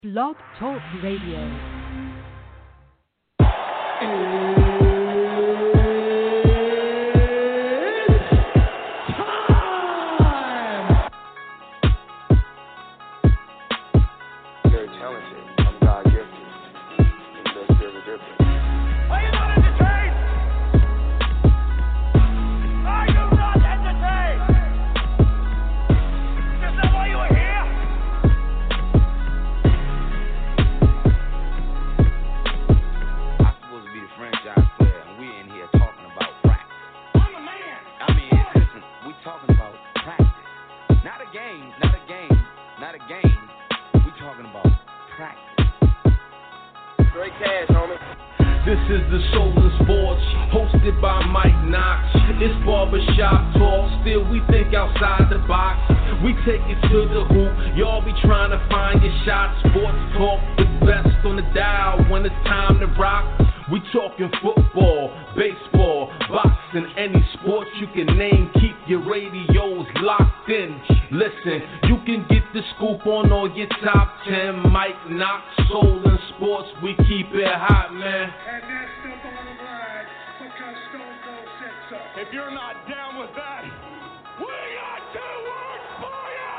Blog Talk Radio. Very talented. I'm God gifted. And there's a difference. Are you not entertained? Are you not entertained? Is that why you are here? I'm supposed to be the franchise player, and we're in here talking about practice. I'm a man. I mean, listen, we talking about practice. Not a game, not a game, not a game. We talking about practice. Straight cash, homie. This is the Soul of Sports, hosted by Mike Knox. It's barbershop talk, still we think outside the box. We take it to the hoop, y'all be trying to find your shots. Sports talk, the best on the dial when it's time to rock. We talking football, baseball, boxing, any sports you can name. Keep your radios locked in. Listen, you can get the scoop on all your top 10. Mike Knox, Soul and Sports, we keep it hot, man. And that's the bottom line, because Stone Cold said so. If you're not down with that, we got two words for you.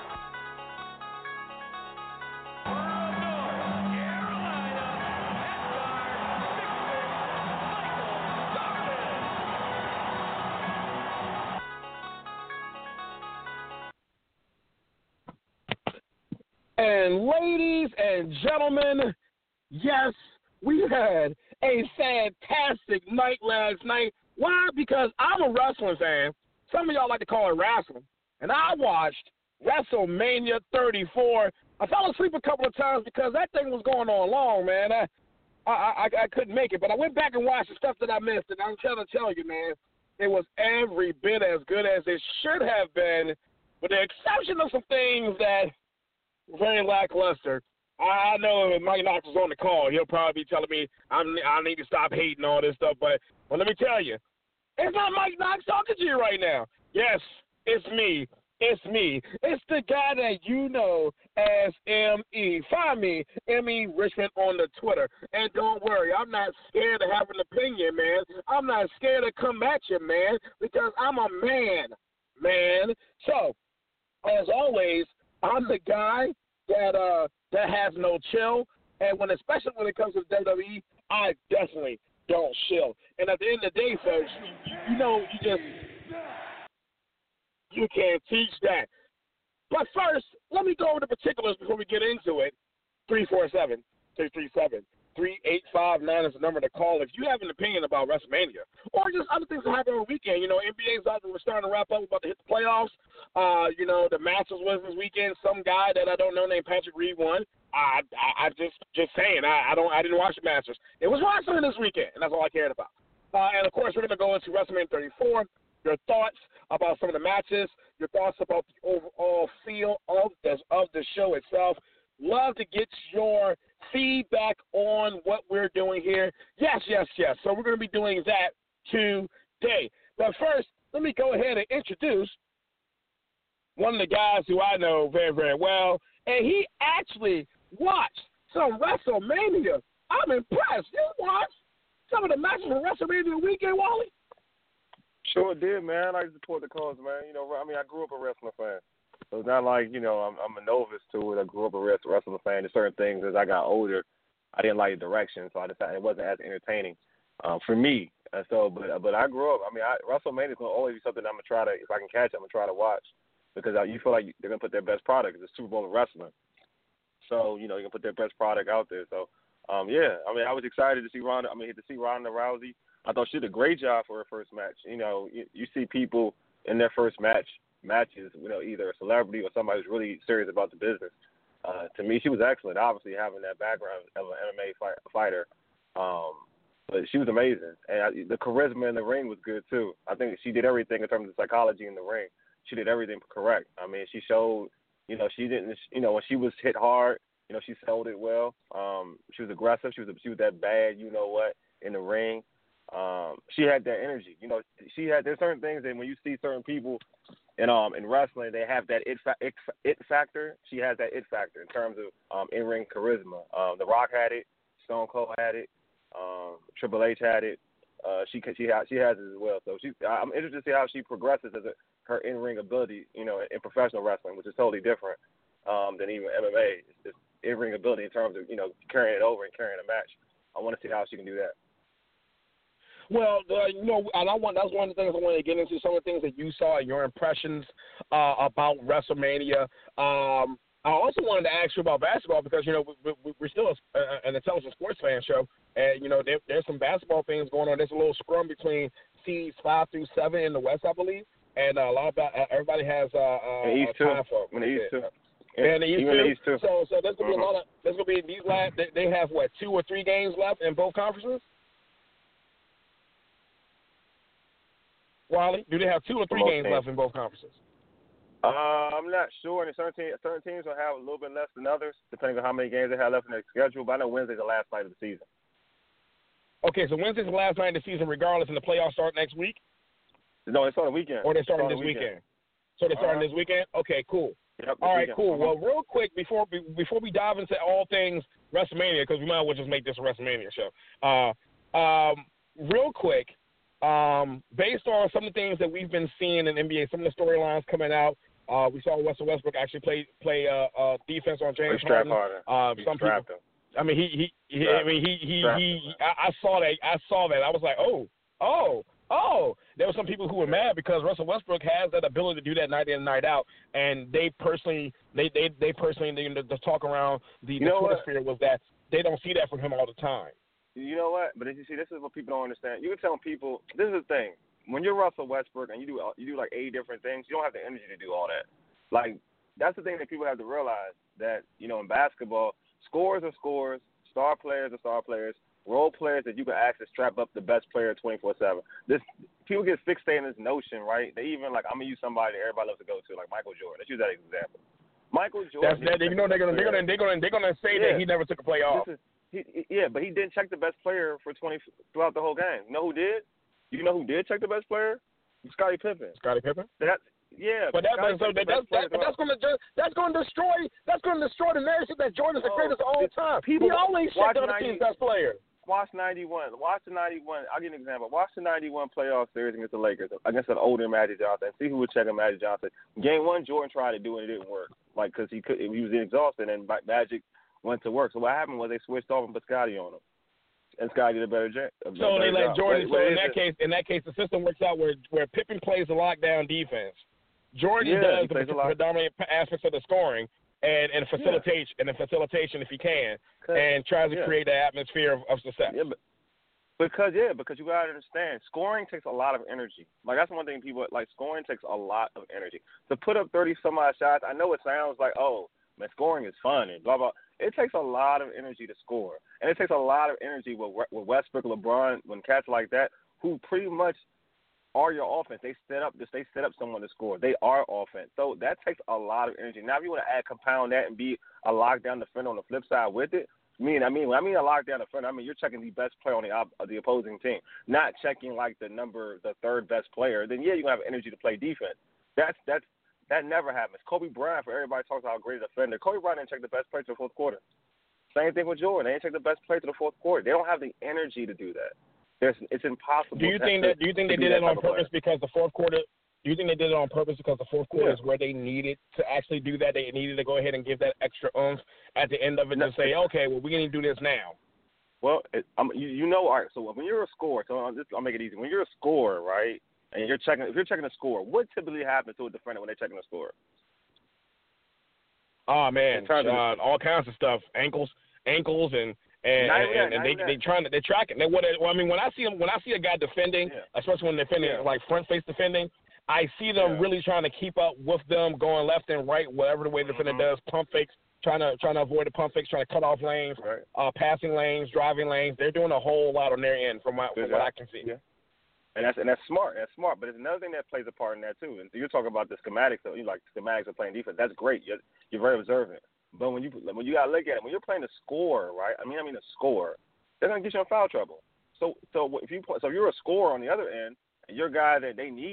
And ladies and gentlemen, yes, we had a fantastic night last night. Why? Because I'm a wrestling fan. Some of y'all like to call it wrestling. And I watched WrestleMania 34. I fell asleep a couple of times because that thing was going on long, man. I couldn't make it. But I went back and watched the stuff that I missed. And I'm trying to tell you, man, it was every bit as good as it should have been, with the exception of some things that very lackluster. I know if Mike Knox was on the call, he'll probably be telling me I need to stop hating all this stuff. But let me tell you, it's not Mike Knox talking to you right now. Yes, it's me. It's me. It's the guy that you know as M.E. Find me, M.E. Richmond, on the Twitter. And don't worry, I'm not scared to have an opinion, man. I'm not scared to come at you, man, because I'm a man. So, as always, I'm the guy that has no chill, and especially when it comes to WWE, I definitely don't chill. And at the end of the day, folks, you can't teach that. But first, let me go over the particulars before we get into it. 347-337-3859 is the number to call if you have an opinion about WrestleMania or just other things that happen over the weekend. NBA's out there. We're starting to wrap up. We're about to hit the playoffs. The Masters was this weekend. Some guy that I don't know named Patrick Reed won. I just saying. I didn't watch the Masters. It was wrestling this weekend, and that's all I cared about. And of course, we're going to go into WrestleMania 34. Your thoughts about some of the matches. Your thoughts about the overall feel of the show itself. Love to get your feedback on what we're doing here. Yes. So we're going to be doing that today. But first, let me go ahead and introduce one of the guys who I know very, very well. And he actually watched some WrestleMania. I'm impressed. You watched some of the matches from WrestleMania weekend, Wally? Sure did, man. I like to support the cause, man. I grew up a wrestling fan. So it's not like, I'm a novice to it. I grew up a wrestling fan. There's certain things as I got older, I didn't like the direction, so I decided it wasn't as entertaining for me. But I grew up. WrestleMania is going to always be something I'm going to try to, if I can catch it, I'm going to try to watch. Because you feel like they're going to put their best product. It's the Super Bowl of wrestling. So, you're going to put their best product out there. So, I was excited to see Ronda Rousey. I thought she did a great job for her first match. You see people in their first matches, either a celebrity or somebody who's really serious about the business. To me, she was excellent, obviously, having that background of an MMA fighter. But she was amazing. And the charisma in the ring was good, too. I think she did everything in terms of psychology in the ring. She did everything correct. She showed, she didn't, when she was hit hard, she sold it well. She was aggressive. She was that bad, in the ring. She had that energy. There's certain things that when you see certain people in wrestling, they have that it factor. She has that it factor in terms of in-ring charisma. The Rock had it, Stone Cold had it, Triple H had it. She has it as well. So I'm interested to see how she progresses as her in-ring ability, in professional wrestling, which is totally different than even MMA. It's in-ring ability in terms of carrying it over and carrying a match. I want to see how she can do that. Well, and that's one of the things I wanted to get into, some of the things that you saw and your impressions about WrestleMania. I also wanted to ask you about basketball because, we're still an intelligent sports fan show, and, there's some basketball things going on. There's a little scrum between seeds 5 through 7 in the West, I believe, and a lot of everybody has time for it. In the East, too. And the East, too. So there's going to be a lot of – there's going to be these last – they have, 2 or 3 games left in both conferences? Wally, do they have 2 or 3 games left in both conferences? I'm not sure. And certain teams will have a little bit less than others, depending on how many games they have left in their schedule. But I know Wednesday's the last night of the season. Okay, so Wednesday's the last night of the season regardless, and the playoffs start next week? No, they start the weekend. Or they're starting this weekend? So they're starting this weekend? Okay, cool. Yep, all right, weekend. cool. Well, real quick, before we dive into all things WrestleMania, because we might as well just make this a WrestleMania show. Real quick, based on some of the things that we've been seeing in NBA, some of the storylines coming out, we saw Russell Westbrook actually play defense on James Harden. Some people, I mean, I saw that. I was like, oh. There were some people who were mad because Russell Westbrook has that ability to do that night in and night out, and they personally, the talk around the Twitter sphere was that they don't see that from him all the time. You know what? But you see, this is what people don't understand. You can tell people, this is the thing. When you're Russell Westbrook and you do like 8 different things, you don't have the energy to do all that. Like, that's the thing that people have to realize, that, in basketball, scores are scores, star players are star players, role players that you can actually strap up the best player 24/7. People get fixated in this notion, right? They even, like, I'm going to use somebody that everybody loves to go to, like Michael Jordan. Let's use that example. Michael Jordan. They're gonna say that he never took a play off. But he didn't check the best player throughout the whole game. You know who did? You know who did check the best player? Scottie Pippen. Scottie Pippen? But that's going to destroy the narrative that Jordan's the greatest of all time. He always checked the other team's best player. Watch 91. Watch the 91. I'll give you an example. Watch the 91 playoff series against the Lakers, against an older Magic Johnson. See who was checking Magic Johnson. Game 1, Jordan tried to do it, and it didn't work. Like, because he was exhausted, and Magic went to work. So what happened was they switched off and put Scottie on him, and Scottie did a better job. So they let Jordan. So in that case, the system works out where Pippen plays the lockdown defense. Jordan does the predominant aspects of the scoring and facilitation if he can, and tries to create the atmosphere of success. Yeah, because you gotta understand, scoring takes a lot of energy. Like, that's one thing people like. Scoring takes a lot of energy. To put up 30 some odd shots, I know it sounds like, oh man, scoring is fun and blah blah. It takes a lot of energy to score, and it takes a lot of energy with Westbrook, LeBron, when cats like that who pretty much are your offense. They set up someone to score. They are offense. So that takes a lot of energy. Now, if you want to compound that and be a lockdown defender on the flip side with it, when I mean a lockdown defender, I mean you're checking the best player on the opposing team, not checking like the third best player. Then you're gonna have energy to play defense. That never happens. Kobe Bryant, for everybody talks about how great a defender. Kobe Bryant didn't check the best player to the fourth quarter. Same thing with Jordan. They didn't check the best player to the fourth quarter. They don't have the energy to do that. It's impossible. Do you think they did it on purpose because the fourth quarter? Do you think they did it on purpose because the fourth quarter is where they needed to actually do that? They needed to go ahead and give that extra oomph at the end of it and say, okay, well, we're going to do this now. Well, all right. So when you're a scorer, I'll make it easy. When you're a scorer, right, and if you're checking the score, what typically happens to a defender when they're checking the score? Oh man, all kinds of stuff, ankles, and they track it. When I see a guy defending, especially when they're defending like front face defending, I see them really trying to keep up with them, going left and right, whatever the way the defender does, pump fakes, trying to avoid the pump fakes, trying to cut off lanes, passing lanes, driving lanes. They're doing a whole lot on their end from what I can see. Yeah. And that's smart. That's smart. But there's another thing that plays a part in that too. And you're talking about the schematics. So you like schematics of playing defense. That's great. You're very observant. But when you gotta look at it, when you're playing a scorer, right? I mean a scorer, they're gonna get you in foul trouble. So if you're a scorer on the other end, and you're a guy that they need,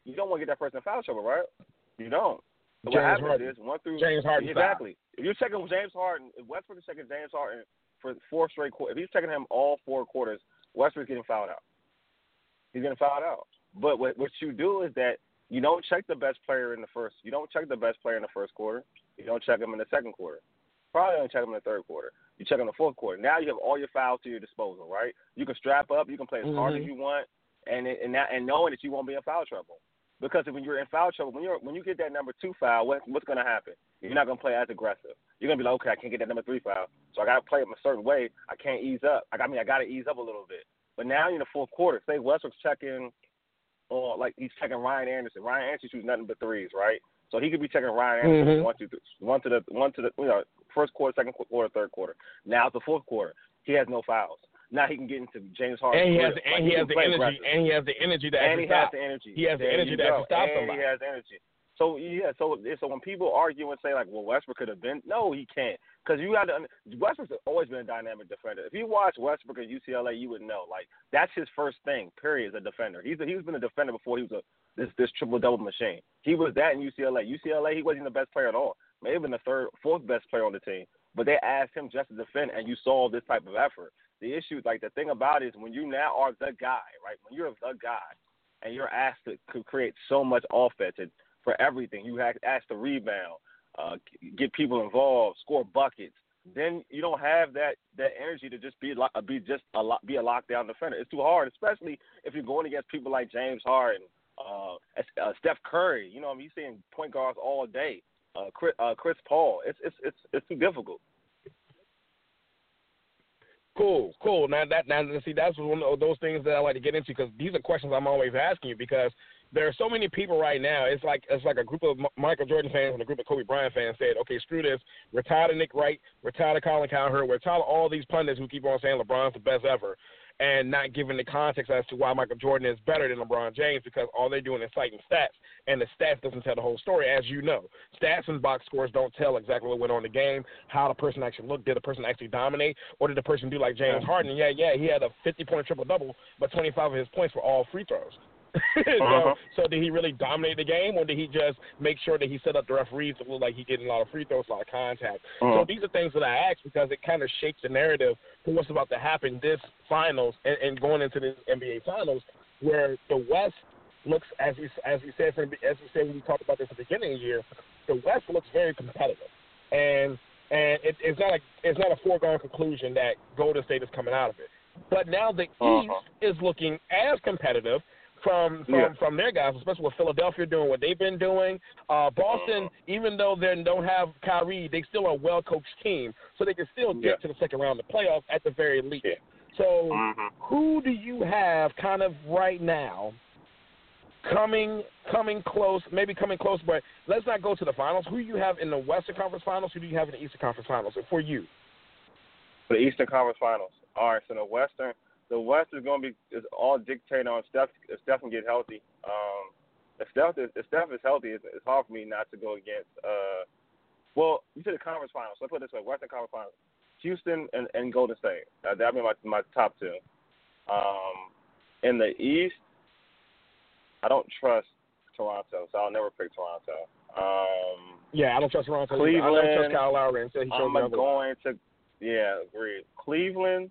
you don't want to get that person in foul trouble, right? You don't. So James what happens Harden. is 1 through James Harden. exactly. If you're checking James Harden, if Westbrook is checking James Harden for 4 straight quarters, if he's checking him all 4 quarters, Westbrook's getting fouled out. He's getting fouled out. But what you do is that you don't check the best player in the first. You don't check the best player in the first quarter. You don't check him in the second quarter. Probably don't check him in the third quarter. You check him in the fourth quarter. Now you have all your fouls to your disposal, right? You can strap up. You can play as hard as you want, and knowing that you won't be in foul trouble. Because when you're in foul trouble, when you get that number 2 foul, what's going to happen? You're not going to play as aggressive. You're going to be like, okay, I can't get that number 3 foul, so I got to play it a certain way. I can't ease up. I got to ease up a little bit. But now you're in the fourth quarter. Say Westbrook's checking, like he's checking Ryan Anderson. Ryan Anderson shoots nothing but threes, right? So he could be checking Ryan Anderson one to the first quarter, second quarter, third quarter. Now it's the fourth quarter. He has no fouls. Now he can get into James Harden. And he has the energy to actually stop. He has the energy to actually stop somebody. He has energy. So so when people argue and say like, well, Westbrook could have been, no, he can't, because Westbrook's always been a dynamic defender. If you watch Westbrook at UCLA, you would know like that's his first thing. Period, as a defender. He's been a defender before he was this triple double machine. He was that in UCLA. UCLA, he wasn't the best player at all. Maybe even the fourth best player on the team. But they asked him just to defend, and you saw this type of effort. The issue, like the thing about it is when you now are the guy, right? When you're the guy, and you're asked to create so much offense for everything, you have asked to rebound, get people involved, score buckets. Then you don't have that energy to just be a lockdown defender. It's too hard, especially if you're going against people like James Harden, Steph Curry. You know, you're seeing point guards all day. Chris Paul. It's too difficult. Cool. Now see, that's one of those things that I like to get into, because these are questions I'm always asking you, because there are so many people right now. It's like a group of Michael Jordan fans and a group of Kobe Bryant fans said, okay, screw this. We're tired of Nick Wright. We're tired of Colin Cowherd. We're tired of all these pundits who keep on saying LeBron's the best ever and not giving the context as to why Michael Jordan is better than LeBron James, because all they're doing is citing stats, and the stats doesn't tell the whole story, as you know. Stats and box scores don't tell exactly what went on in the game, how the person actually looked. Did the person actually dominate, or did the person do like James Harden? Yeah, he had a 50-point triple-double, but 25 of his points were all free throws. So did he really dominate the game, or did he just make sure that he set up the referees to look like he getting a lot of free throws, a lot of contact? So these are things that I ask because it kind of shapes the narrative for what's about to happen this finals and going into this NBA finals, where the West looks, as we said when we talked about this at the beginning of the year, the West looks very competitive, and it's not a foregone conclusion that Golden State is coming out of it. But now the East is looking as competitive from their guys, especially with Philadelphia doing what they've been doing. Boston, even though they don't have Kyrie, they still are a well-coached team, so they can still get to the second round of the playoffs at the very least. Yeah. So who do you have kind of right now coming close, but let's not go to the finals. Who do you have in the Western Conference Finals? Who do you have in the Eastern Conference Finals? For you. For the Eastern Conference Finals. All right, so the West is going to be all dictated on Steph. If Steph can get healthy, if Steph is healthy, it's hard for me not to go against. Well, you said the conference finals. So I put it this way: Western Conference Finals, Houston and Golden State. That'd be my top two. In the East, I don't trust Toronto, so I'll never pick Toronto. I don't trust Toronto. Cleveland. I don't trust Kyle Lowry until he shows me otherwise. Agreed. Cleveland.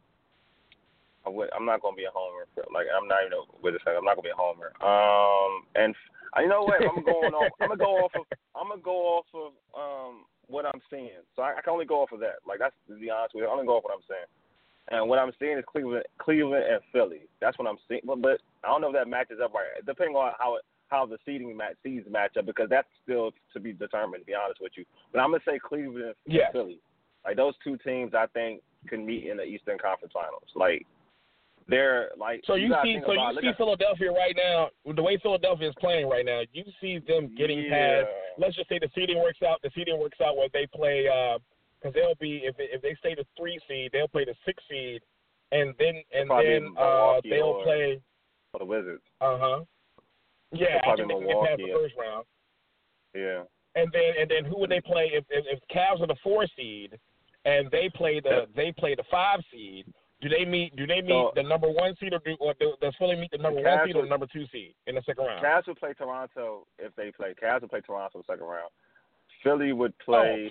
I'm not gonna be a homer. I'm not even with a second. I'm not gonna be a homer. And you know what? I'm gonna go off of what I'm seeing. So I can only go off of that. Like, that's, to be honest with you, I only go off what I'm seeing. And what I'm seeing is Cleveland and Philly. That's what I'm seeing. But I don't know if that matches up right. Depending on how the seeds match up, because that's still to be determined, to be honest with you. But I'm gonna say Cleveland and Philly. Like, those two teams, I think, can meet in the Eastern Conference Finals. Like, they're like. So you see Philadelphia right now. The way Philadelphia is playing right now, you see them getting past. Let's just say the seeding works out. The seeding works out where they play, because they'll be if they stay the 3 seed, they'll play the 6 seed, and then they'll play for the Wizards. Yeah, I think they can get past the first round. Yeah. And then who would they play if Cavs are the 4 seed and they play the 5 seed? Do they meet the number 1 seed, or does Philly meet the number 1 seed or the number 2 seed in the second round? Cavs would play Toronto if they play. Cavs would play Toronto in the second round. Philly would play.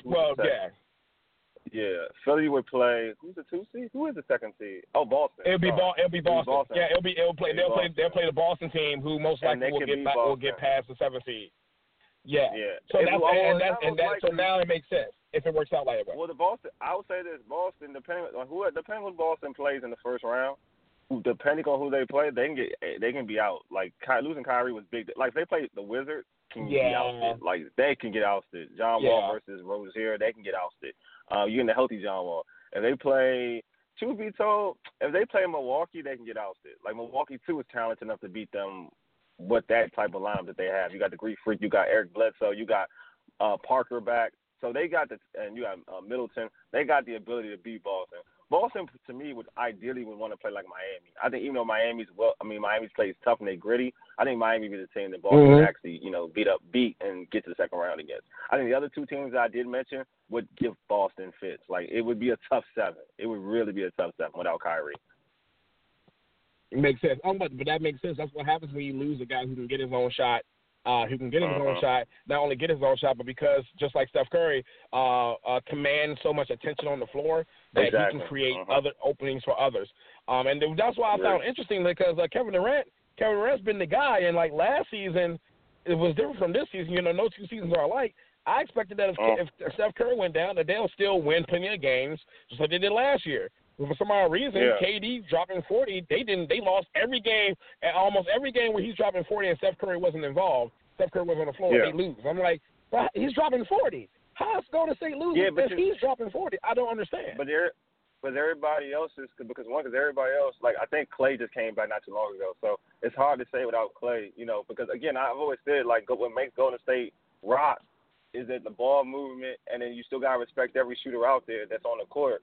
Yeah, Philly would play. Who's the 2 seed? Who is the 2nd seed? Oh, Boston. It'll be Boston. Yeah, they'll play the Boston team, who most likely will get past the 7th seed. Yeah. So so now it makes sense if it works out like that. Well, I would say this: Boston, depending on who Boston plays in the first round, depending on who they play, they can be out. Like losing Kyrie was big. Like if they play the Wizards, can be ousted. Like they can get ousted. John Wall versus Rozier, they can get ousted. You're in the healthy John Wall. If they play, truth be told, if they play Milwaukee, they can get ousted. Like Milwaukee too is talented enough to beat them with that type of lineup that they have. You got the Greek Freak, you got Eric Bledsoe, you got Parker back. So they got and you got Middleton. They got the ability to beat Boston. Boston, to me, would ideally want to play like Miami. I think even though Miami's plays tough and they gritty, I think Miami would be the team that Boston would actually, beat and get to the second round against. I think the other 2 teams that I did mention would give Boston fits. Like, it would be a tough 7. It would really be a tough 7 without Kyrie. It makes sense. But that makes sense. That's what happens when you lose a guy who can get his own shot. Not only get his own shot, but because just like Steph Curry commands so much attention on the floor that he can create other openings for others. And that's why I found it interesting, because Kevin Durant's been the guy, and like last season, it was different from this season. No 2 seasons are alike. I expected that if Steph Curry went down, that they'll still win plenty of games, just like they did last year. But for some odd reason, KD dropping 40, they lost every game, almost every game where he's dropping 40 and Steph Curry wasn't involved. Steph Curry was on the floor, they lose. I'm like, he's dropping 40. How's Golden State losing if he's dropping 40? I don't understand. But everybody else is because everybody else, like I think Klay just came back not too long ago, so it's hard to say without Klay, because again I've always said like what makes Golden State rock is that the ball movement, and then you still gotta respect every shooter out there that's on the court.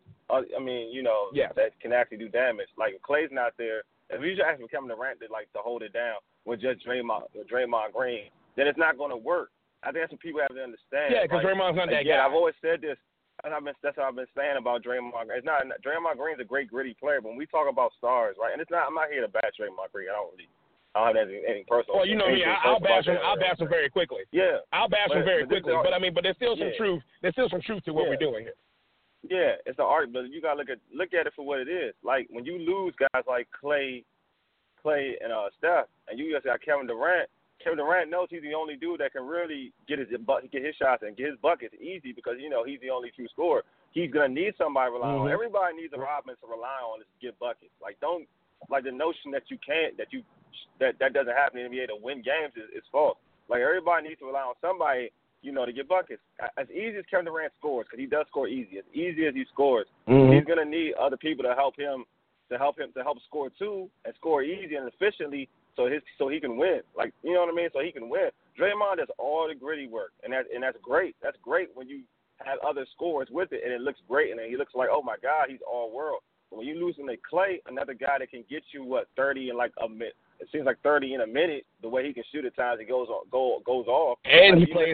That can actually do damage. Like if Klay's not there, if you just ask for Kevin Durant to hold it down with just Draymond Green, then it's not going to work. I think that's what people have to understand. Yeah, because Draymond's not that guy. I've always said this, and that's what I've been saying about Draymond. Draymond Green's a great gritty player, but when we talk about stars, right? And I'm not here to bash Draymond Green. I don't have anything personal. Well, you know me, I'll bash him very quickly. Yeah, I'll bash him very quickly. But there's still some truth. There's still some truth to what we're doing here. Yeah, it's the art, but you gotta look at it for what it is. Like when you lose guys like Klay and Steph, and you just got Kevin Durant. Kevin Durant knows he's the only dude that can really get his shots and get his buckets easy because he's the only true scorer. He's gonna need somebody to rely on. Everybody needs a Rodman to rely on to get buckets. Like the notion that that doesn't happen in the NBA to win games is false. Like everybody needs to rely on somebody, to get buckets. As easy as Kevin Durant scores, because he does score easy. As easy as he scores, he's gonna need other people to help him score too and score easy and efficiently. So he can win, like you know what I mean. So he can win. Draymond does all the gritty work, and that's great. That's great when you have other scores with it, and it looks great, and he looks like, oh my God, he's all world. But when you losing to Klay, another guy that can get you 30 in like a minute. It seems like 30 in a minute. The way he can shoot at times, he goes off. And he plays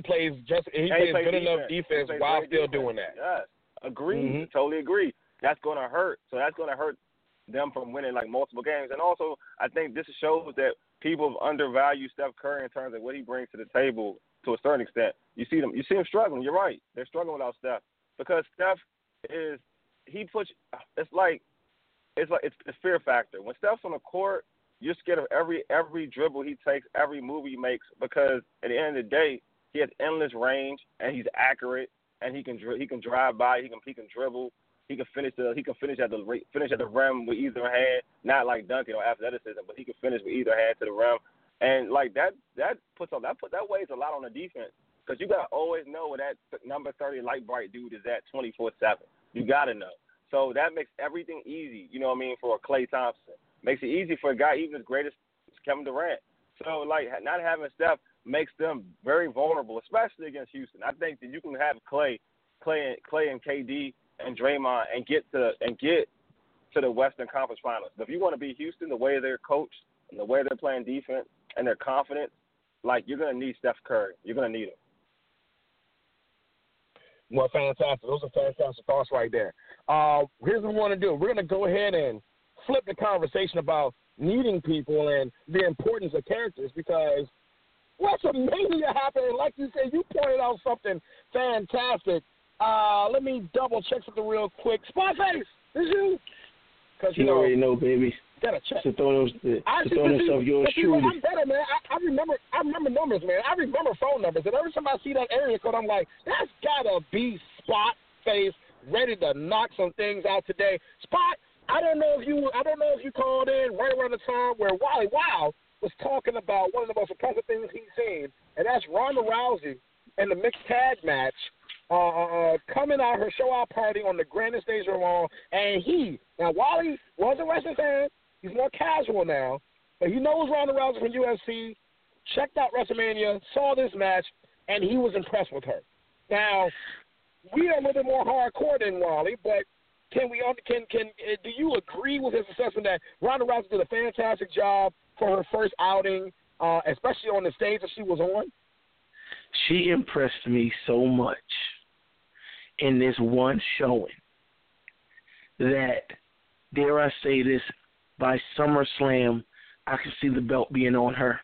good enough defense while still doing that. Yes, agreed. Totally agree. That's going to hurt. So that's going to hurt them from winning like multiple games. And also, I think this shows that people undervalue Steph Curry in terms of what he brings to the table to a certain extent. You see them struggling. You're right. They're struggling without Steph because Steph it's fear factor. When Steph's on the court, you're scared of every dribble he takes, every move he makes, because at the end of the day, he has endless range and he's accurate and he can drive by, he can dribble. He can finish at the rim with either hand, not like dunking or athleticism, but he can finish with either hand to the rim, and like that weighs a lot on the defense because you gotta always know where that number 30 light bright dude is at 24/7. You gotta know, so that makes everything easy. You know what I mean? For a Klay Thompson, makes it easy for a guy even as great as Kevin Durant. So like not having Steph makes them very vulnerable, especially against Houston. I think that you can have Klay and KD. And Draymond and get to the Western Conference Finals. But if you want to beat Houston, the way they're coached and the way they're playing defense and their confidence, like you're going to need Steph Curry. You're going to need him. Well, fantastic. Those are fantastic thoughts right there. Here's what we want to do. We're going to go ahead and flip the conversation about needing people and the importance of characters, because WrestleMania happened. Like you said, you pointed out something fantastic. Let me double check something real quick. Spotface, is you? Because you already know, baby. Gotta check. To throw himself yours truly. I'm better, man. I remember numbers, man. I remember phone numbers, and every time I see that area code, I'm like, that's gotta be Spotface, ready to knock some things out today. Spot, I don't know if you called in right around the time where Wally Wild was talking about one of the most impressive things he's seen, and that's Ronda Rousey in the mixed tag match, coming out her show-out party on the grandest stage of all. And now Wally was a wrestling fan. He's more casual now, but he knows Ronda Rousey from UFC, checked out WrestleMania, saw this match, and he was impressed with her. Now, we are a little bit more hardcore than Wally, but do you agree with his assessment that Ronda Rousey did a fantastic job for her first outing, especially on the stage that she was on? She impressed me so much in this one showing that, dare I say this, by SummerSlam, I can see the belt being on her.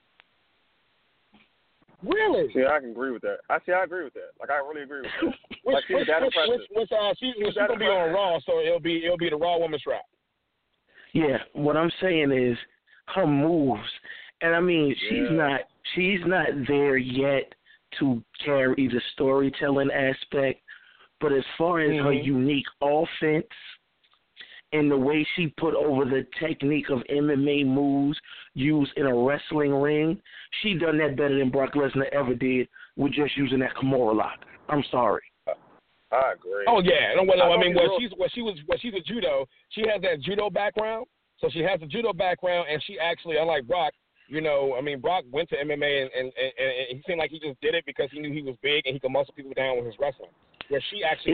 Really? Yeah, I can agree with that. I agree with that. Like, I really agree with that. Like, she's that impressive. She's going to be on Raw, so it'll be the Raw Women's strap. Yeah, what I'm saying is her moves, and I mean, she's not there yet to carry the storytelling aspect, but as far as her unique offense and the way she put over the technique of MMA moves used in a wrestling ring, she done that better than Brock Lesnar ever did with just using that Kimura lock. I'm sorry. I agree. Oh yeah, she's a judo. She has that judo background, so she has a judo background, and she actually, unlike Brock, Brock went to MMA and he seemed like he just did it because he knew he was big and he could muscle people down with his wrestling. Where she actually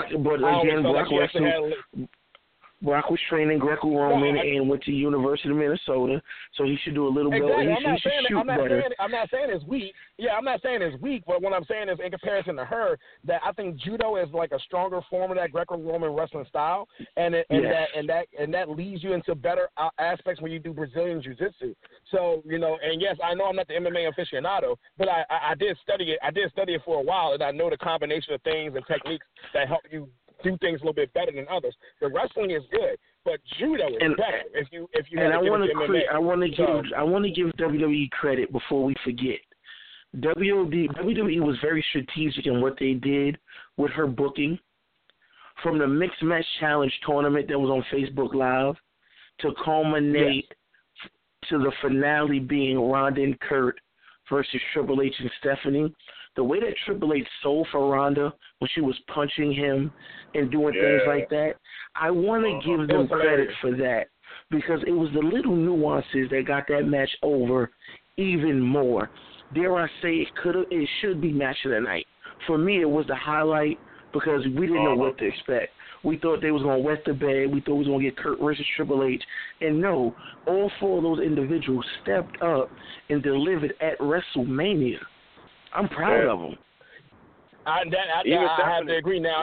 Brock was training Greco-Roman and went to University of Minnesota, so he should do a little bit. I'm not saying it's weak. Yeah, I'm not saying it's weak, but what I'm saying is, in comparison to her, that I think judo is like a stronger form of that Greco-Roman wrestling style, and that leads you into better aspects when you do Brazilian jiu-jitsu. So, and yes, I know I'm not the MMA aficionado, but I did study it. I did study it for a while, and I know the combination of things and techniques that help you do things a little bit better than others. The wrestling is good, but judo is better. If you and I want to give WWE credit before we forget. WWE was very strategic in what they did with her booking, from the Mixed Match Challenge tournament that was on Facebook Live to culminate to the finale being Ronda and Kurt versus Triple H and Stephanie. The way that Triple H sold for Ronda when she was punching him and doing things like that, I want to give them credit for that, because it was the little nuances that got that match over even more. Dare I say it should be match of the night. For me, it was the highlight because we didn't know what to expect. We thought they was going to wet the bed. We thought we was going to get Kurt versus Triple H. And no, all four of those individuals stepped up and delivered at WrestleMania. I'm proud of them. I have to agree. Now,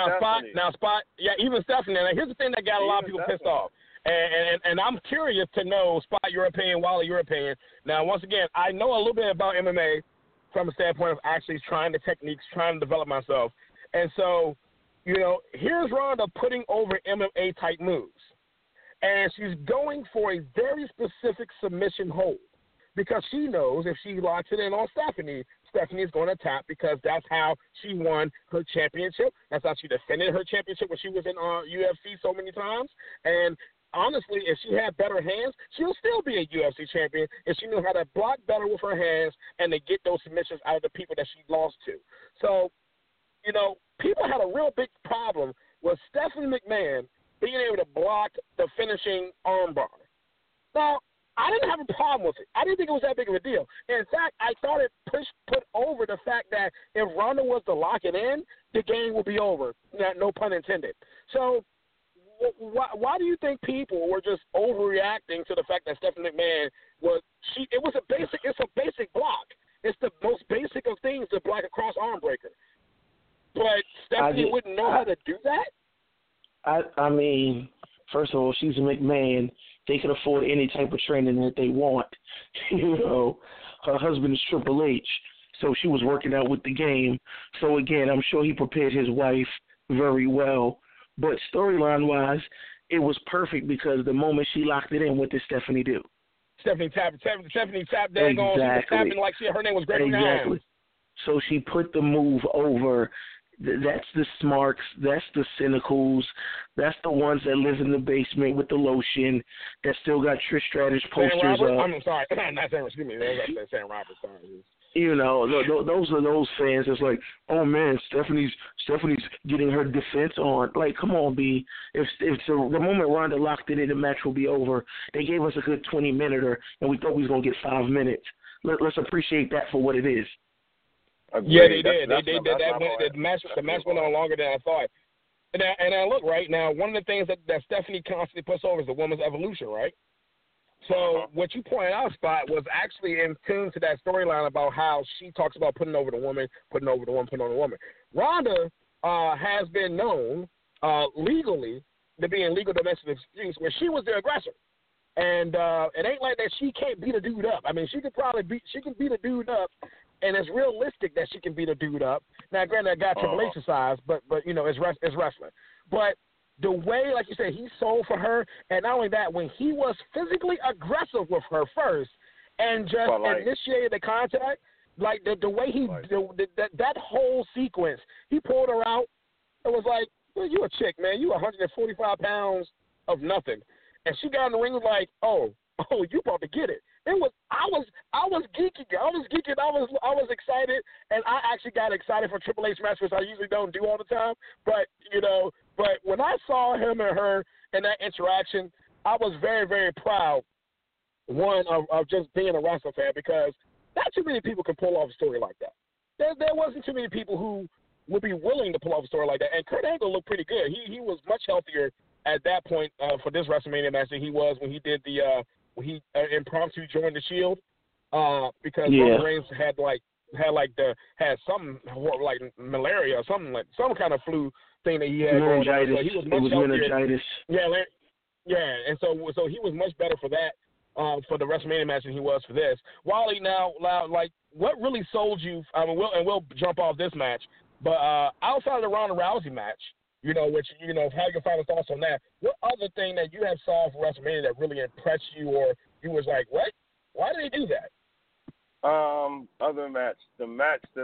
Spot. Yeah, even Stephanie. Now, here's the thing that got a lot of people pissed off. And I'm curious to know, Spot, your opinion, Wally, your opinion. Now, once again, I know a little bit about MMA from a standpoint of actually trying the techniques, trying to develop myself. And so, here's Ronda putting over MMA-type moves. And she's going for a very specific submission hold, because she knows if she locks it in on Stephanie is going to tap, because that's how she won her championship. That's how she defended her championship when she was in UFC so many times. And honestly, if she had better hands, she'll still be a UFC champion if she knew how to block better with her hands and to get those submissions out of the people that she lost to. So, people had a real big problem with Stephanie McMahon being able to block the finishing armbar. Now, I didn't have a problem with it. I didn't think it was that big of a deal. In fact, I thought it put over the fact that if Ronda was to lock it in, the game would be over. No pun intended. So why do you think people were just overreacting to the fact that Stephanie McMahon it's a basic block. It's the most basic of things to block a cross arm breaker. But Stephanie wouldn't know how to do that? I mean, first of all, she's a McMahon. They can afford any type of training that they want. You know, her husband is Triple H, so she was working out with the game. So, again, I'm sure he prepared his wife very well. But storyline-wise, it was perfect because the moment she locked it in, what did Stephanie do? Stephanie tapped daggone. She was tapping like her name was Gregory Exactly. Hines. So she put the move over. That's the smarks. That's the cynicals. That's the ones that live in the basement with the lotion that still got Trish Stratus posters up. I'm sorry. Not Sam, excuse me. That's Sam Roberts. Sorry. You know, those are those fans that's like, oh, man, Stephanie's getting her defense on. Like, come on, B. If the moment Ronda locked it in, the match will be over. They gave us a good 20-minute, and we thought we was going to get 5 minutes. Let's appreciate that for what it is. Agreed. Yeah, they did. They did. The match went on longer than I thought. And I look right now. One of the things that Stephanie constantly puts over is the woman's evolution, right? So what you pointed out, Spot, was actually in tune to that storyline about how she talks about putting over the woman. Ronda has been known legally to be in legal domestic disputes where she was the aggressor. And it ain't like that she can't beat a dude up. I mean, she can beat a dude up. And it's realistic that she can beat a dude up. Now, granted, I got Triple H's size, but you know, it's wrestling. But the way, like you said, he sold for her, and not only that, when he was physically aggressive with her first and just initiated the contact, like the way he that whole sequence, he pulled her out. It was like, well, you a chick, man. You 145 pounds of nothing, and she got in the ring was like, oh, you about to get it. I was geeking. I was excited, and I actually got excited for Triple H match, which I usually don't do all the time. But when I saw him and her in that interaction, I was very, very proud. One of just being a wrestling fan, because not too many people can pull off a story like that. There wasn't too many people who would be willing to pull off a story like that. And Kurt Angle looked pretty good. He was much healthier at that point for this WrestleMania match than he was when he did the. He impromptu joined the Shield because Roman Reigns had some like malaria or something, like some kind of flu thing that he had going on. So he was much healthier. Yeah, and so he was much better for that for the WrestleMania match than he was for this. Wally, now like what really sold you? I mean, we'll jump off this match, but outside of the Ronda Rousey match. You know, which, you know, how your final thoughts on that. What other thing that you have saw for WrestleMania that really impressed you, or you was like, what? Why did they do that? Other match. The match that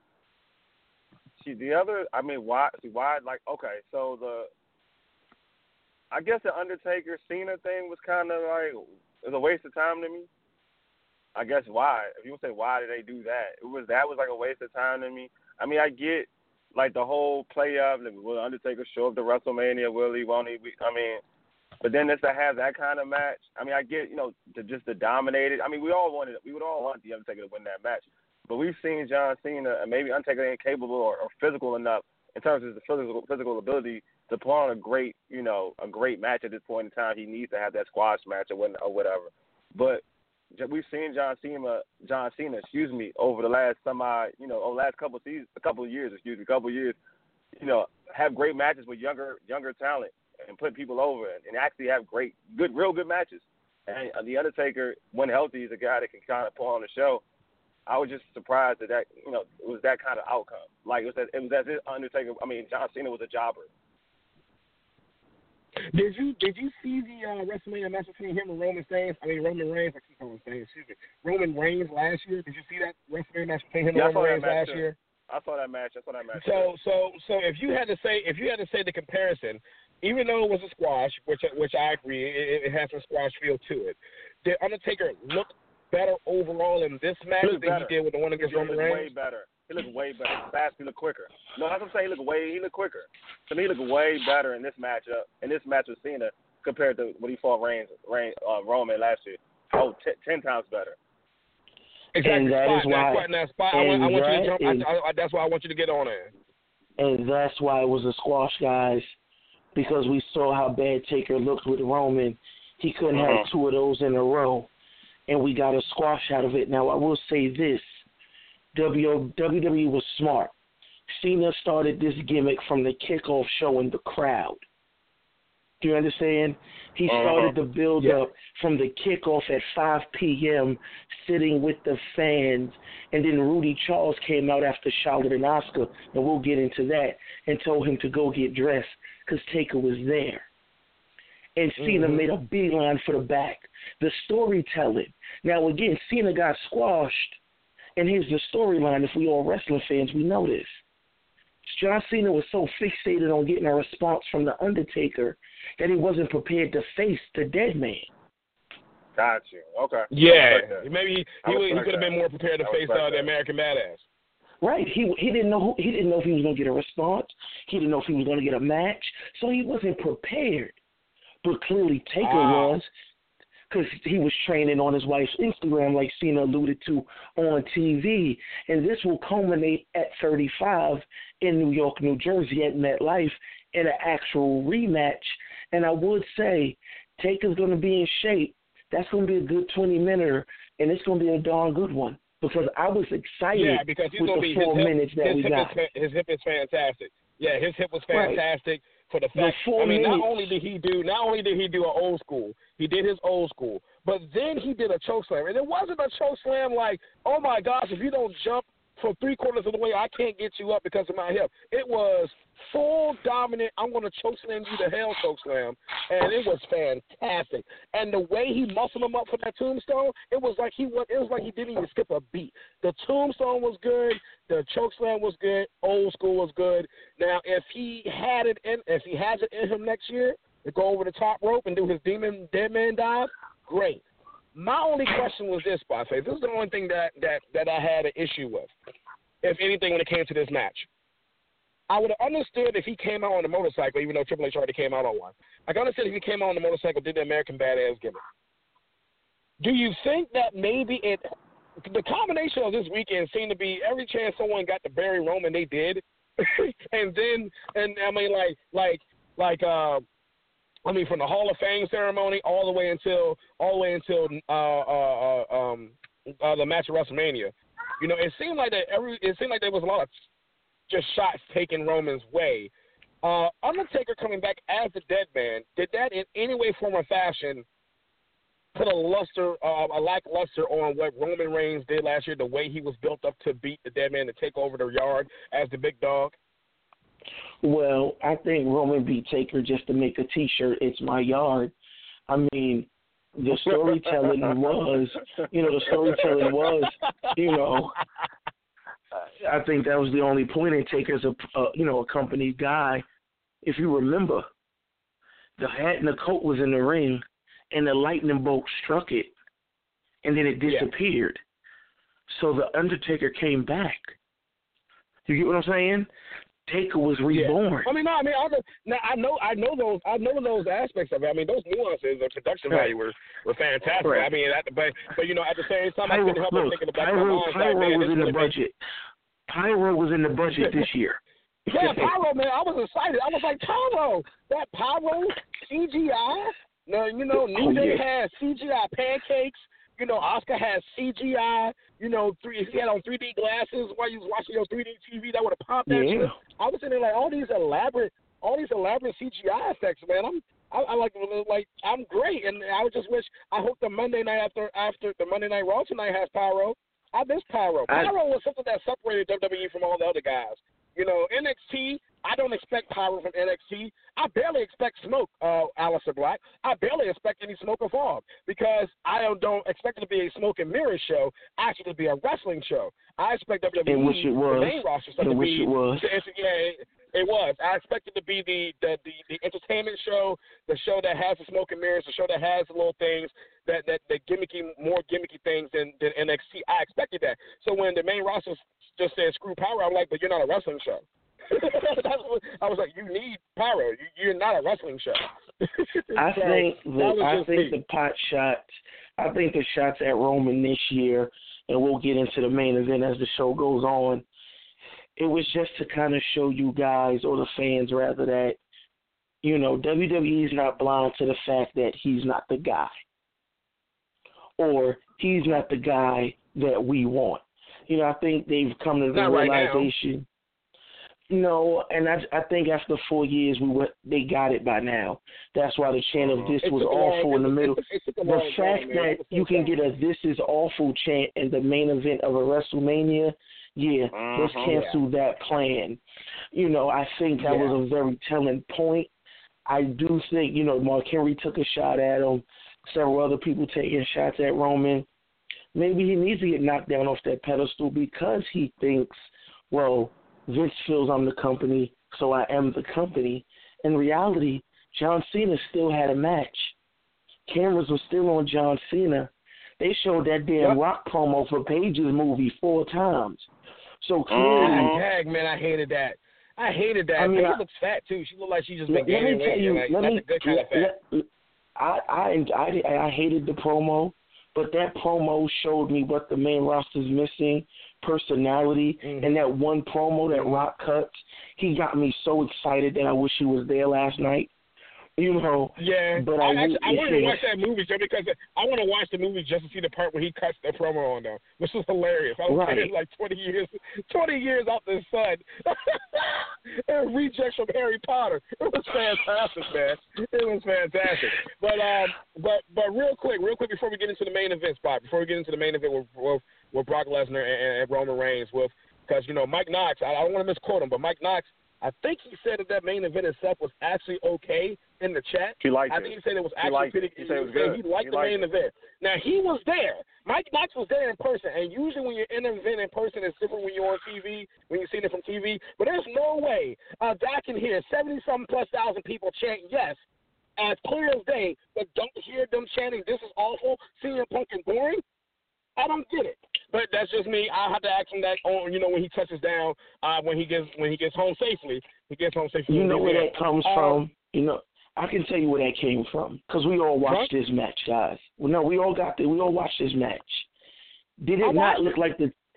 why, like, okay, so I guess the Undertaker Cena thing was kind of like, it was a waste of time to me. I guess why? If you would say why did they do that? That was like a waste of time to me. I mean, I get, like, the whole play of, will Undertaker show up to WrestleMania? Will he? Won't he? I mean, but then just to have that kind of match, I mean, I get, you know, to dominate it. I mean, we would all want the Undertaker to win that match. But we've seen John Cena, and maybe Undertaker ain't capable or physical enough in terms of the physical ability to put on a great match at this point in time. He needs to have that squash match or whatever. But we've seen John Cena, over the last couple of years, you know, have great matches with younger talent and put people over and actually have real good matches. And the Undertaker, when healthy, is a guy that can kind of pull on the show. I was just surprised that you know, it was that kind of outcome. Like it was as if John Cena was a jobber. Did you see the WrestleMania match between him and Roman Reigns? Roman Reigns last year. Did you see that WrestleMania match between him and Roman Reigns last year? I saw that match. So if you had to say the comparison, even though it was a squash, which I agree, it has some squash feel to it. Did Undertaker look better overall in this match than he did with the one against Roman Reigns? Way better. He looked way better. Fast, he looked quicker. No, that's what I'm saying. He looked quicker. To me, he looked way better in this matchup, with Cena, compared to when he fought Roman last year. 10 times better. Exactly. And that is why. That's why I want you to get on it. And that's why it was a squash, guys, because we saw how bad Taker looked with Roman. He couldn't have two of those in a row, and we got a squash out of it. Now, I will say this. WWE was smart. Cena started this gimmick from the kickoff showing the crowd. Do you understand? He started the build-up from the kickoff at 5 p.m., sitting with the fans, and then Rudy Charles came out after Charlotte and Asuka, and we'll get into that, and told him to go get dressed because Taker was there. And Cena made a beeline for the back. The storytelling. Now, again, Cena got squashed, and here's the storyline. If we all wrestling fans, we know this. John Cena was so fixated on getting a response from The Undertaker that he wasn't prepared to face the dead man. Got you. Okay. Yeah. Maybe he could have been more prepared to face the American Badass. Right. He didn't know if he was going to get a response. He didn't know if he was going to get a match. So he wasn't prepared. But clearly Taker was, because he was training on his wife's Instagram, like Cena alluded to on TV. And this will culminate at 35 in New York, New Jersey at MetLife in an actual rematch. And I would say Taker's going to be in shape. That's going to be a good 20-minute, and it's going to be a darn good one because I was excited because he's with going the to be 4 minutes that we got. His hip is fantastic. Yeah, his hip was fantastic. Right. For the fact, not only did he do an old school, he did his old school, but then he did a choke slam, and it wasn't a choke slam like, oh my gosh, if you don't jump from 3/4 of the way, I can't get you up because of my hip. It was full dominant. I'm going to choke slam you to hell choke slam, and it was fantastic. And the way he muscled him up for that tombstone, it was like he didn't even skip a beat. The tombstone was good. The choke slam was good. Old school was good. Now, if he has it in him next year to go over the top rope and do his dead man dive, great. My only question was this, Bobface. This is the only thing that I had an issue with, if anything, when it came to this match. I would have understood if he came out on a motorcycle, even though Triple H already came out on one. I could understand if he came out on the motorcycle, did the American Badass gimmick. Do you think that maybe the combination of this weekend seemed to be every chance someone got to bury Roman, they did, and I mean, from the Hall of Fame ceremony all the way until the match at WrestleMania, it seemed like there was a lot of just shots taken Roman's way. Undertaker coming back as the dead man, did that in any way, form, or fashion put a lackluster on what Roman Reigns did last year, the way he was built up to beat the dead man to take over the yard as the big dog? Well, I think Roman beat Taker just to make a T-shirt, "It's my yard." I mean, the storytelling was, I think that was the only point in Taker's a company guy. If you remember, the hat and the coat was in the ring, and the lightning bolt struck it, and then it disappeared. So the Undertaker came back. You get what I'm saying? Taker was reborn. Yeah. I know those aspects of it. I mean, those nuances of production value were fantastic. Right. I mean, at the same time, I couldn't help but think in the back of my mind. Pyro was in the budget. Pyro was in the budget this year. Yeah, Pyro, man, I was excited. I was like, Pyro, that Pyro CGI. Now, New Day has CGI pancakes. Oscar has CGI. He had on 3D glasses while he was watching your 3D TV. That would have popped that shit. I was sitting there like all these elaborate CGI effects, man. I'm great, and I would just wish. I hope the Monday night after the Monday Night Raw tonight has Pyro. I miss Pyro. Pyro was something that separated WWE from all the other guys. NXT, I don't expect Pyro from NXT. I barely expect smoke, Aleister Black. I barely expect any smoke or fog because I don't expect it to be a smoke and mirror show, actually to be a wrestling show. I expect WWE, the main roster stuff to be. It was. It was. I expect it to be the entertainment show, the show that has the smoke and mirrors, the show that has the little things, that more gimmicky things than NXT. I expected that. So when the main roster just said screw Pyro, I'm like, but you're not a wrestling show. I was like, you need Pyro. You're not a wrestling show. I think the shots at Roman this year, and we'll get into the main event as the show goes on. It was just to kind of show you guys, or the fans rather, that WWE is not blind to the fact that he's not the guy, or he's not the guy that we want. I think they've come to the realization. No, and I think after 4 years they got it by now. That's why the chant of "This was awful" in the middle. The fact that you can get a "This is awful" chant in the main event of a WrestleMania, let's cancel that plan. You know, I think that was a very telling point. I do think, you know, Mark Henry took a shot at him. Several other people taking shots at Roman. Maybe he needs to get knocked down off that pedestal because he thinks, well, Vince feels I'm the company, so I am the company. In reality, John Cena still had a match. Cameras were still on John Cena. They showed that damn Rock promo for Paige's movie 4 times. So clearly, dang, man, I hated that. I mean, Paige looks fat too. She looked like she just been gaining weight. That's a good kind of fat. I hated the promo, but that promo showed me what the main roster's missing: personality. And that one promo that Rock cuts, he got me so excited that I wish he was there last night. You know, but I want to watch that movie just because I want to watch the movie just to see the part where he cuts the promo on them, which was hilarious. I was saying like 20 years out the sun, and rejects from Harry Potter. It was fantastic, man. It was fantastic. But real quick before we get into the main event spot, with Brock Lesnar and Roman Reigns, because you know Mike Knox, I don't want to misquote him, but Mike Knox, I think he said that main event itself was actually okay in the chat. He liked it. I think he said it was actually pretty good. He said it was good. He liked the main event. Now, he was there. Mike Knox was there in person, and usually when you're in an event in person, it's different when you're on TV, when you're seeing it from TV. But there's no way that I can hear 70-something plus thousand people chant yes as clear as day, but don't hear them chanting, "This is awful, CM Punk and boring." I don't get it. But that's just me. I'll have to ask him that on, you know, when he touches down, when he gets home safely. He gets home safely. You know where that comes from? You know, I can tell you where that came from because we all watched this match, guys. Well, no, we all watched this match. Did it not look like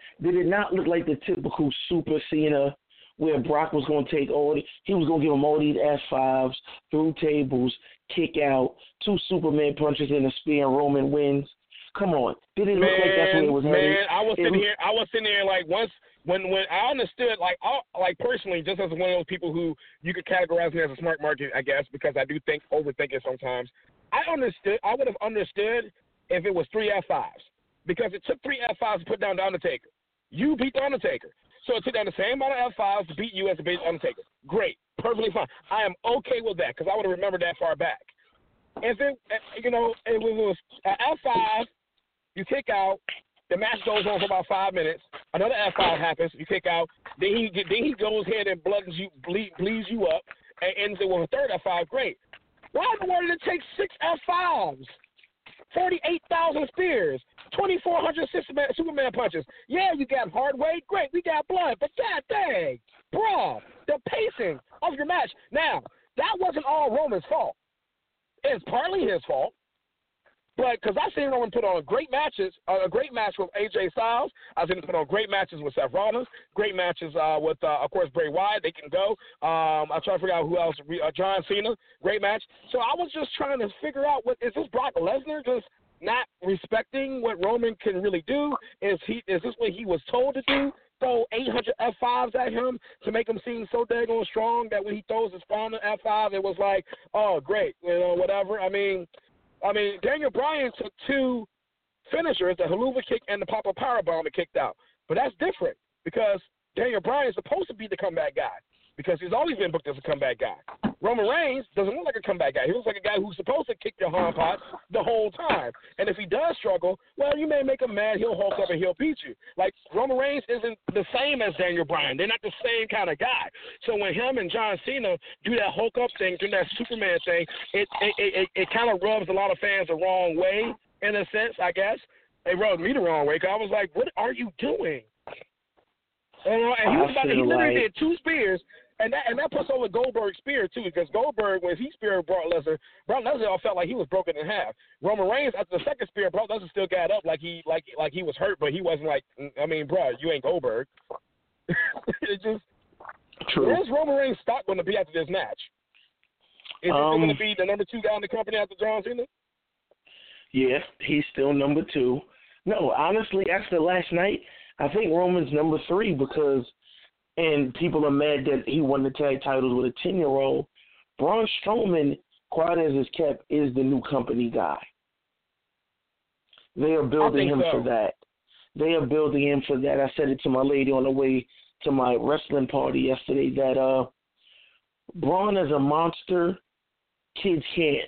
the typical Super Cena where Brock was going to take he was going to give him all these F5s, through tables, kick out, 2 Superman punches and a spear, and Roman wins? Come on. Did it look like that's where it was headed? I was sitting here like once when I understood, like personally, just as one of those people who you could categorize me as a smart market, I guess, because I do overthink it sometimes. I would have understood if it was 3 F5s, because it took 3 F5s to put down The Undertaker. You beat The Undertaker. So it took down the same amount of F5s to beat you as to beat The Undertaker. Great. Perfectly fine. I am okay with that because I would have remembered that far back. If it was an F5, you kick out, the match goes on for about 5 minutes. Another F5 happens, you kick out. Then he goes ahead and bleeds you up and ends it with a third F5. Great. Why in the world did it take 6 F5s? 48,000 spears, 2,400 Superman punches. Yeah, you got hard weight. Great, we got blood. But god dang, bruh, the pacing of your match. Now, that wasn't all Roman's fault. It's partly his fault. But because I've seen Roman put on great match with AJ Styles. I've seen him put on great matches with Seth Rollins, great matches with, of course, Bray Wyatt. They can go. I'm trying to figure out who else. John Cena, great match. So I was just trying to figure out, is this Brock Lesnar just not respecting what Roman can really do? Is this what he was told to do? Throw 800 F5s at him to make him seem so daggone strong that when he throws his final F5, it was like, oh, great, whatever. I mean, Daniel Bryan took 2 finishers, the Helluva Kick and the Papa Powerbomb, and kicked out. But that's different because Daniel Bryan is supposed to be the comeback guy because he's always been booked as a comeback guy. Roman Reigns doesn't look like a comeback guy. He looks like a guy who's supposed to kick your hard pot the whole time. And if he does struggle, well, you may make him mad. He'll hulk up and he'll beat you. Like, Roman Reigns isn't the same as Daniel Bryan. They're not the same kind of guy. So when him and John Cena do that hulk up thing, do that Superman thing, it kind of rubs a lot of fans the wrong way, in a sense, I guess. It rubbed me the wrong way because I was like, what are you doing? And he literally did 2 spears. And that puts over Goldberg's spear, too, because Goldberg, when he speared Brock Lesnar all felt like he was broken in half. Roman Reigns, after the second spear, Brock Lesnar still got up like he was hurt, but he wasn't like, I mean, bro, you ain't Goldberg. It just, true. Where's Roman Reigns' stock going to be after this match? Is he still going to be the number 2 guy in the company after John Cena? Yeah, he's still number 2. No, honestly, after last night, I think Roman's number 3 because and people are mad that he won the tag titles with a 10-year-old. Braun Strowman, quiet as is kept, is the new company guy. They are building him for that. They are building him for that. I said it to my lady on the way to my wrestling party yesterday that Braun is a monster. Kids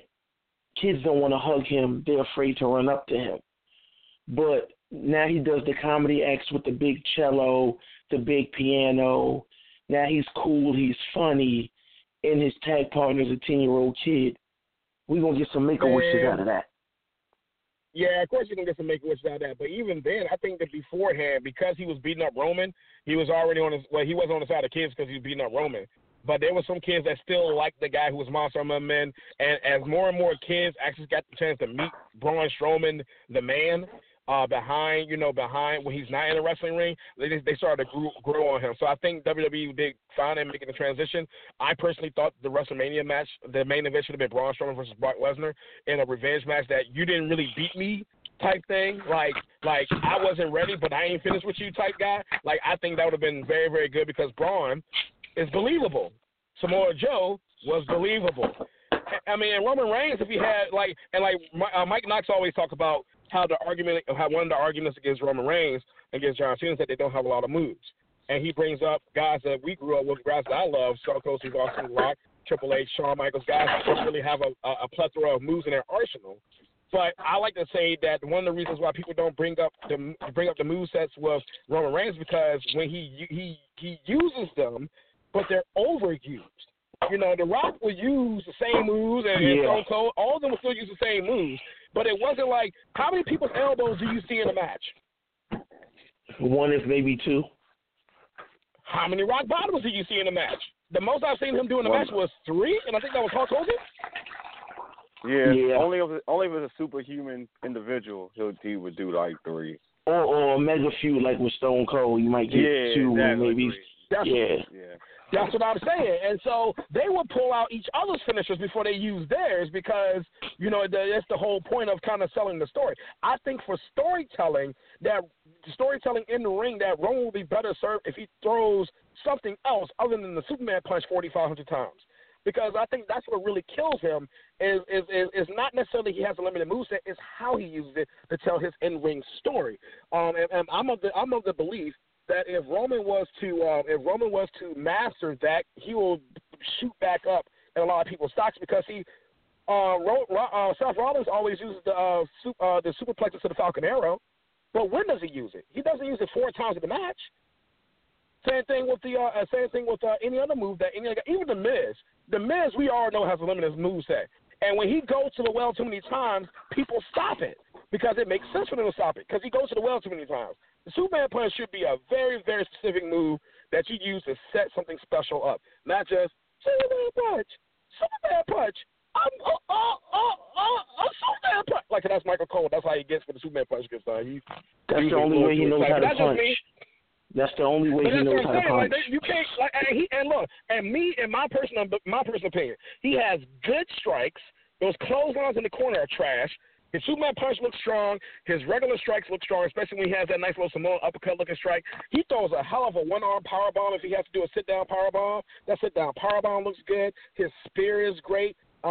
don't want to hug him. They're afraid to run up to him. But now he does the comedy acts with the big cello, the big piano. Now he's cool. He's funny. And his tag partner is a 10-year-old kid. We're going to get some make-a-wishes out of that. Yeah, of course you're going to get some make-a-wishes out of that. But even then, I think that beforehand, because he was beating up Roman, he was already on his – well, he wasn't on the side of kids because he was beating up Roman. But there were some kids that still liked the guy who was Monster Among Men. And as more and more kids actually got the chance to meet Braun Strowman, the man, behind when he's not in the wrestling ring, they started to grow on him. So I think WWE did fine in making the transition. I personally thought the WrestleMania match, the main event should have been Braun Strowman versus Brock Lesnar in a revenge match that you didn't really beat me type thing. Like I wasn't ready, but I ain't finished with you type guy. Like I think that would have been very, very good because Braun is believable. Samoa Joe was believable. I mean, and Roman Reigns, if he had Mike Knox always talk about how one of the arguments against Roman Reigns and against John Cena is that they don't have a lot of moves. And he brings up guys that we grew up with, guys that I love, Stone Cold Steve Austin, Rock, Triple H, Shawn Michaels, guys that don't really have a plethora of moves in their arsenal. But I like to say that one of the reasons why people don't bring up the move sets with Roman Reigns because when he uses them, but they're overused. You know, The Rock would use the same moves, and Stone Cold, all of them would still use the same moves. But it wasn't like, how many people's elbows do you see in a match? One, if maybe two. How many rock bottoms do you see in a match? The most I've seen him do in a match was 3, and I think that was Hulk Hogan. Yeah. Only if it's a superhuman individual, he would do like 3. Or a mega feud like with Stone Cold, you might get 2, maybe. That's what I'm saying. And so they would pull out each other's finishers before they use theirs because, you know, that's the whole point of kind of selling the story. I think for storytelling in the ring, that Roman will be better served if he throws something else other than the Superman punch 4,500 times. Because I think that's what really kills him is not necessarily he has a limited moveset, it's how he uses it to tell his in-ring story. And I'm of the belief that if Roman was to master that, he will shoot back up in a lot of people's stocks because Seth Rollins always uses the superplexes to the Falcon Arrow, but when does he use it? He doesn't use it 4 times in the match. Same thing with any other move even the Miz. The Miz we all know has a limited moveset, and when he goes to the well too many times, people stop it because it makes sense for them to stop it because he goes to the well too many times. The Superman punch should be a very, very specific move that you use to set something special up, not just Superman punch, a Superman punch. Like that's Michael Cole. That's how he gets for the Superman punch. That's the only way he knows how to punch. That's the only way he knows how to punch. Like, you can't in my personal opinion, he has good strikes. Those clotheslines in the corner are trash. His Superman punch looks strong. His regular strikes look strong, especially when he has that nice little Samoan uppercut-looking strike. He throws a hell of a one-arm powerbomb if he has to do a sit-down powerbomb. That sit-down powerbomb looks good. His spear is great.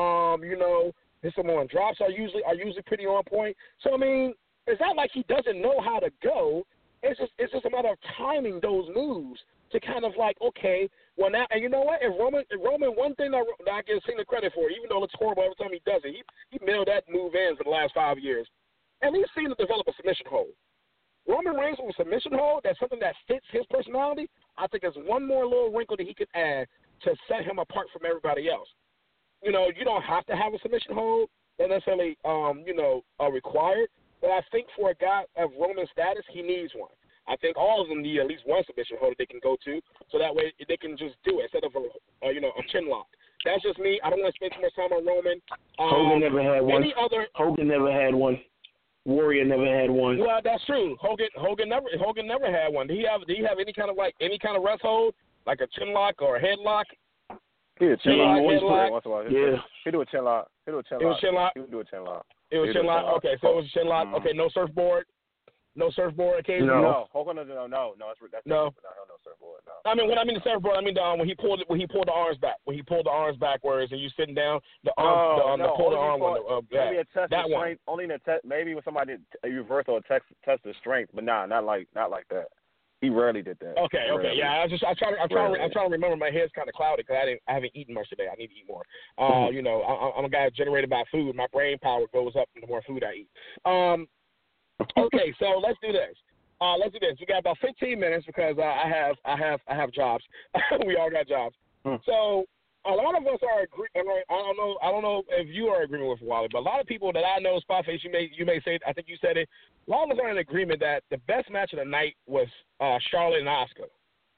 His Samoan drops are usually pretty on point. So, I mean, it's not like he doesn't know how to go. It's just a matter of timing those moves to kind of like, okay, well now, and you know what? If Roman, one thing that I give Cena credit for, even though it looks horrible every time he does it, he mailed that move in for the last 5 years. And he's seen to develop a submission hold. Roman Reigns with a submission hold, that's something that fits his personality. I think it's one more little wrinkle that he could add to set him apart from everybody else. You know, you don't have to have a submission hold. They're necessarily, required. But I think for a guy of Roman status, he needs one. I think all of them need at least one submission hold that they can go to, so that way they can just do it instead of a chin lock. That's just me. I don't want to spend too much time on Roman. Hogan never had one. Hogan never had one. Warrior never had one. Well, that's true. Hogan never had one. Do you have any kind of rest hold, like a chin lock or a headlock? He did a chin lock. Yeah. He do a chin lock. He would do a chin lock. It was chin lock. Okay, so it was a chin lock. Okay, no surfboard. No surfboard occasion? No. Hold on, no. That's no surfboard. No. I mean, when I mean the surfboard, I mean when he pulled the arms back. When he pulled the arms backwards and you sitting down, the arm, pull the arm one. Maybe a test that of one. strength. Only in a test. Maybe when somebody did a reverse or a test of strength, but not like that. He rarely did that. Okay. Yeah, I'm trying to remember. My head's kind of cloudy because I haven't eaten much today. I need to eat more. You know, I'm a guy generated by food. My brain power goes up the more food I eat. Okay, so let's do this. We got about 15 minutes because I have jobs. We all got jobs. So a lot of us are agree. I don't know if you are agreeing with Wally, but a lot of people that I know, Spotface, you may say, I think you said it. A lot of us are in agreement that the best match of the night was Charlotte and Asuka.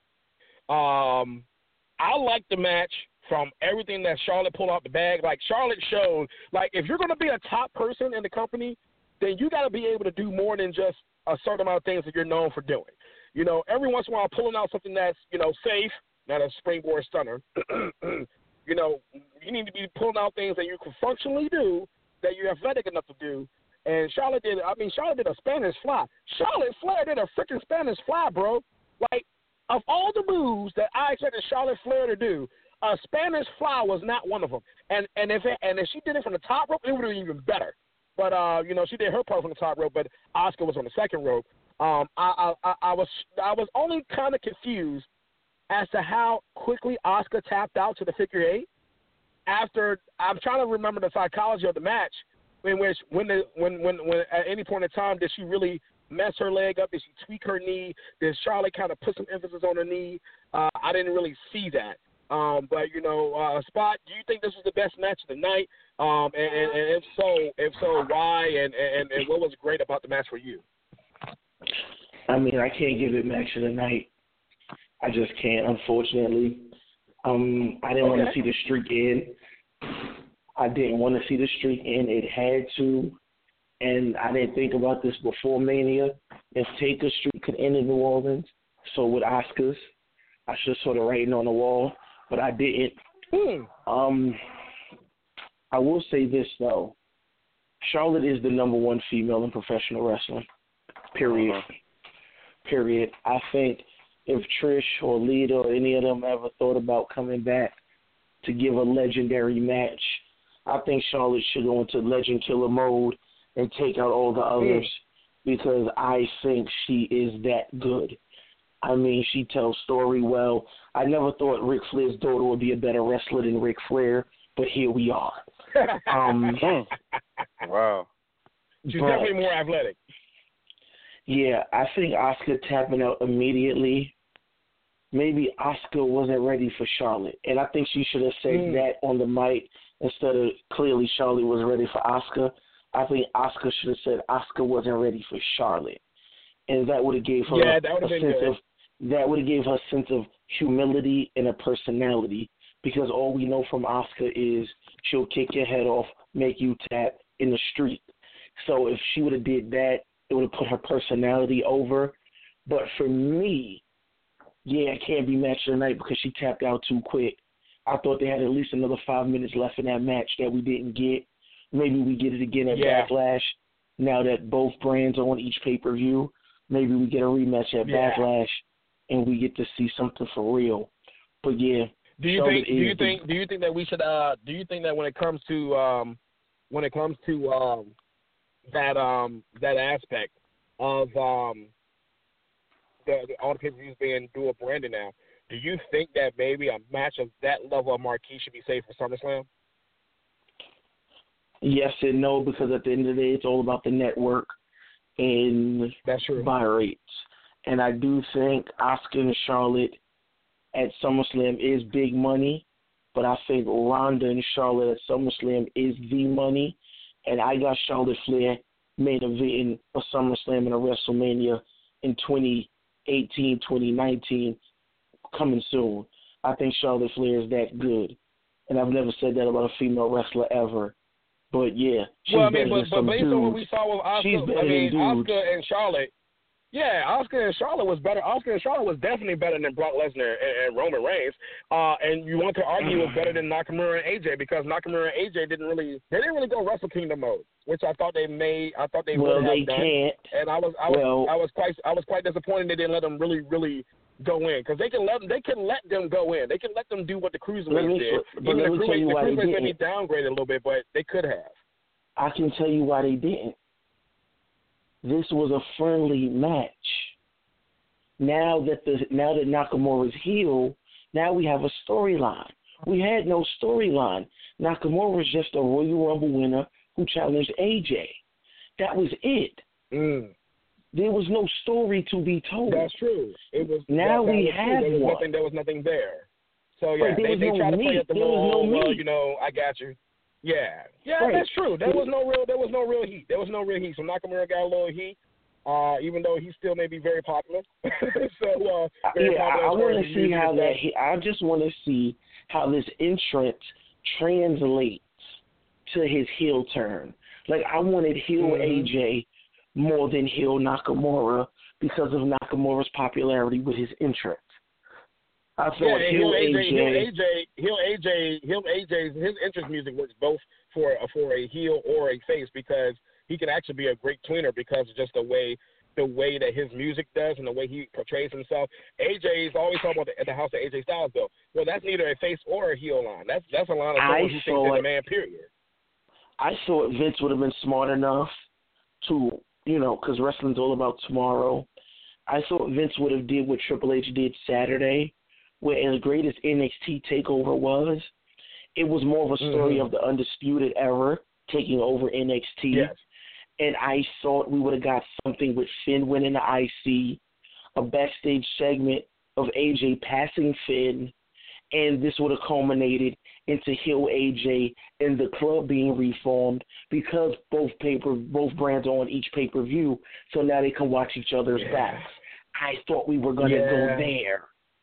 I like the match from everything that Charlotte pulled out the bag. Like Charlotte showed, like if you're going to be a top person in the company, then you got to be able to do more than just a certain amount of things that you're known for doing. You know, every once in a while pulling out something that's, you know, safe, not a springboard stunner. You know, you need to be pulling out things that you can functionally do, that you're athletic enough to do. And Charlotte did a Spanish fly. Charlotte Flair did a freaking Spanish fly, bro. Like, of all the moves that I expected Charlotte Flair to do, a Spanish fly was not one of them. And if she did it from the top rope, it would have been even better. But you know, she did her part from the top rope, but Asuka was on the second rope. I was only kind of confused as to how quickly Asuka tapped out to the figure eight. After I'm trying to remember the psychology of the match, in which when at any point in time did she really mess her leg up? Did she tweak her knee? Did Charlotte kind of put some emphasis on her knee? I didn't really see that. But you know, Spot, do you think this was the best match of the night? And if so, why? And what was great about the match for you? I mean, I can't give it match of the night. I just can't, unfortunately. I didn't want to see the streak end. It had to. And I didn't think about this before Mania. If Taker's streak could end in New Orleans, so would Asuka's. I should sort of write it on the wall, but I didn't. I will say this, though. Charlotte is the number one female in professional wrestling, period. Period. I think if Trish or Lita or any of them ever thought about coming back to give a legendary match, I think Charlotte should go into legend killer mode and take out all the others because I think she is that good. I mean, she tells story well. I never thought Ric Flair's daughter would be a better wrestler than Ric Flair, but here we are. Wow. She's definitely more athletic. Yeah, I think Asuka tapping out immediately. Maybe Asuka wasn't ready for Charlotte. And I think she should have said that on the mic instead of clearly Charlotte was ready for Asuka. I think Asuka should have said Asuka wasn't ready for Charlotte. And that would have gave her a sense of humility and a personality, because all we know from Asuka is she'll kick your head off, make you tap in the street. So if she would have did that, it would have put her personality over. But for me, it can't be match of the night because she tapped out too quick. I thought they had at least another 5 minutes left in that match that we didn't get. Maybe we get it again at Backlash now that both brands are on each pay-per-view. Maybe we get a rematch at Backlash and we get to see something for real. But do you think that we should do you think that when it comes to that aspect of all the pay-per-views being dual branded now, do you think that maybe a match of that level of marquee should be saved for SummerSlam? Yes and no, because at the end of the day, it's all about the network and buy rates. And I do think Asuka and Charlotte at SummerSlam is big money, but I think Ronda and Charlotte at SummerSlam is the money. And I got Charlotte Flair main eventing a SummerSlam and a WrestleMania in 2018, 2019, coming soon. I think Charlotte Flair is that good. And I've never said that about a female wrestler ever. But, she's better than some dudes. But based on what we saw with Asuka, Asuka and Charlotte, Yeah, Oscar and Charlotte was better. Oscar and Charlotte was definitely better than Brock Lesnar and Roman Reigns. And you want to argue it was better than Nakamura and AJ because Nakamura and AJ didn't really go Wrestle Kingdom mode, which I thought they would have done. Can't. And I was quite disappointed they didn't let them really go in because they can let them go in. They can let them do what the Cruiserweights did. Even the Cruiserweights may be downgraded a little bit, but they could have. I can tell you why they didn't. This was a friendly match. Now that Nakamura's heel, now we have a storyline. We had no storyline. Nakamura was just a Royal Rumble winner who challenged AJ. That was it. There was no story to be told. That's true. It was now that, we have one. There was nothing there. So yeah, they tried to play at the I got you. Yeah, right. That's true. There was no real heat. So Nakamura got a little heat, even though he still may be very popular. I want to see how that. I just want to see how this entrant translates to his heel turn. Like I wanted heel AJ more than heel Nakamura because of Nakamura's popularity with his entrance. I thought heel AJ's his entrance music works both for a heel or a face because he can actually be a great tweener because of just the way that his music does and the way he portrays himself. AJ's always talking about at the house of AJ Styles though. Well, that's neither a face or a heel line. That's a line of someone who thinks they're the man. Period. I thought Vince would have been smart enough to because wrestling's all about tomorrow. I thought Vince would have did what Triple H did Saturday. Where as great as NXT TakeOver was, it was more of a story of the Undisputed Era taking over NXT. Yes. And I thought we would have got something with Finn winning the IC, a backstage segment of AJ passing Finn, and this would have culminated into heel AJ and the club being reformed because both brands are on each pay-per-view, so now they can watch each other's backs. I thought we were going to go there.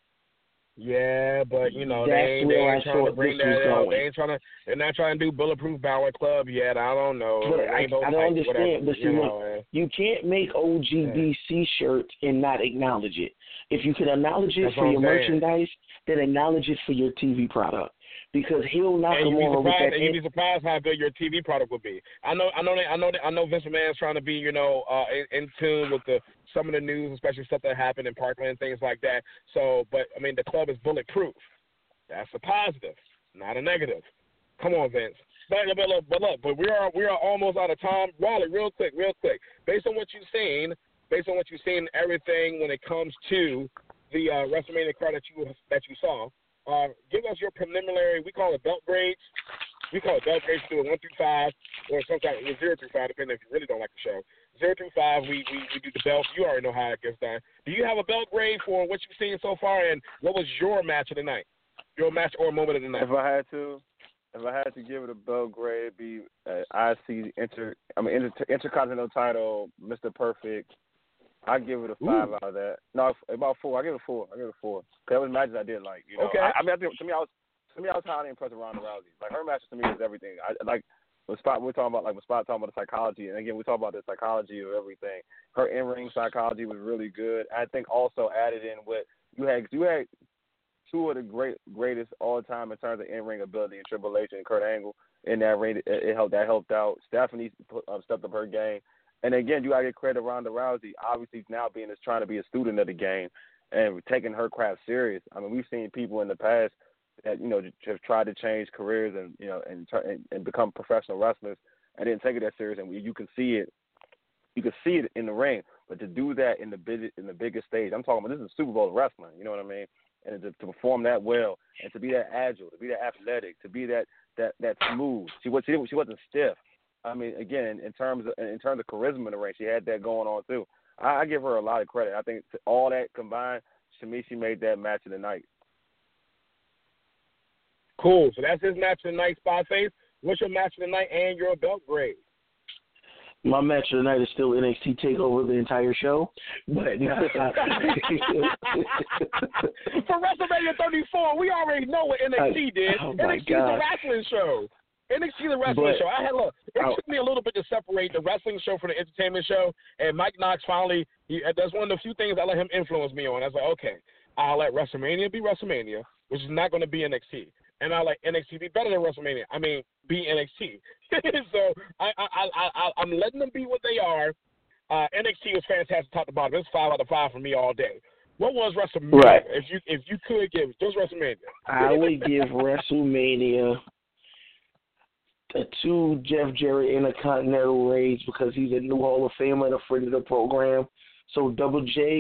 Yeah, but they ain't trying to bring that out. They're not trying to do Bulletproof Balor Club yet. I don't know. But I don't understand. But you can't make OGBC shirts and not acknowledge it. If you can acknowledge it for your merchandise, then acknowledge it for your TV product. Because he'll knock him over. You'd be surprised how good your TV product would be. I know Vince McMahon's trying to be, in tune with some of the news, especially stuff that happened in Parkland and things like that. So, but I mean, the club is bulletproof. That's a positive, not a negative. Come on, Vince. But we are almost out of time. Wally, real quick. Based on what you've seen, everything when it comes to the WrestleMania card that you saw. Give us your preliminary. We call it belt grades. We call it belt grades through 1 through 5, or sometimes 0 through 5, depending if you really don't like the show. 0 through 5, we do the belts. You already know how it gets done. Do you have a belt grade for what you've seen so far, and what was your match of the night? Your match or moment of the night? If I had to give it a belt grade, it'd be IC Intercontinental title, Mr. Perfect. I give it a 5 out of that. No, about 4. I give it a 4. That was matches I did like. Okay. I think to me I was highly impressed with Ronda Rousey. Like her matches to me was everything. We're talking about the psychology, and again we talk about the psychology of everything. Her in-ring psychology was really good. I think also added in what you had 2 of the greatest all time in terms of in-ring ability in Triple H and Kurt Angle in that ring. That helped out. Stephanie stepped up her game. And again, you gotta give credit to Ronda Rousey. Obviously, now trying to be a student of the game and taking her craft serious. I mean, we've seen people in the past that have tried to change careers and become professional wrestlers and didn't take it that serious. And you can see it. You can see it in the ring. But to do that in the biggest stage, I'm talking about this is Super Bowl wrestling. You know what I mean? And to perform that well and to be that agile, to be that athletic, to be that smooth. She wasn't stiff. I mean, again, in terms of charisma in the ring, she had that going on too. I give her a lot of credit. I think all that combined, to me, she made that match of the night. Cool. So that's his match of the night, Spotface. What's your match of the night and your belt grade? My match of the night is still NXT TakeOver the entire show, but for WrestleMania 34, we already know what NXT did. NXT is a wrestling show. NXT the wrestling show. It took me a little bit to separate the wrestling show from the entertainment show, and Mike Knox finally, that's one of the few things I let him influence me on. I was like, okay, I'll let WrestleMania be WrestleMania, which is not going to be NXT, and I'll let NXT be better than WrestleMania. I mean, be NXT. So I'm letting them be what they are. NXT was fantastic top to bottom. It's 5 out of 5 for me all day. What was WrestleMania? Right. If you could give, just WrestleMania. I would give WrestleMania 2 Jeff Jarrett Intercontinental reigns because he's a new Hall of Famer and a friend of the program. So double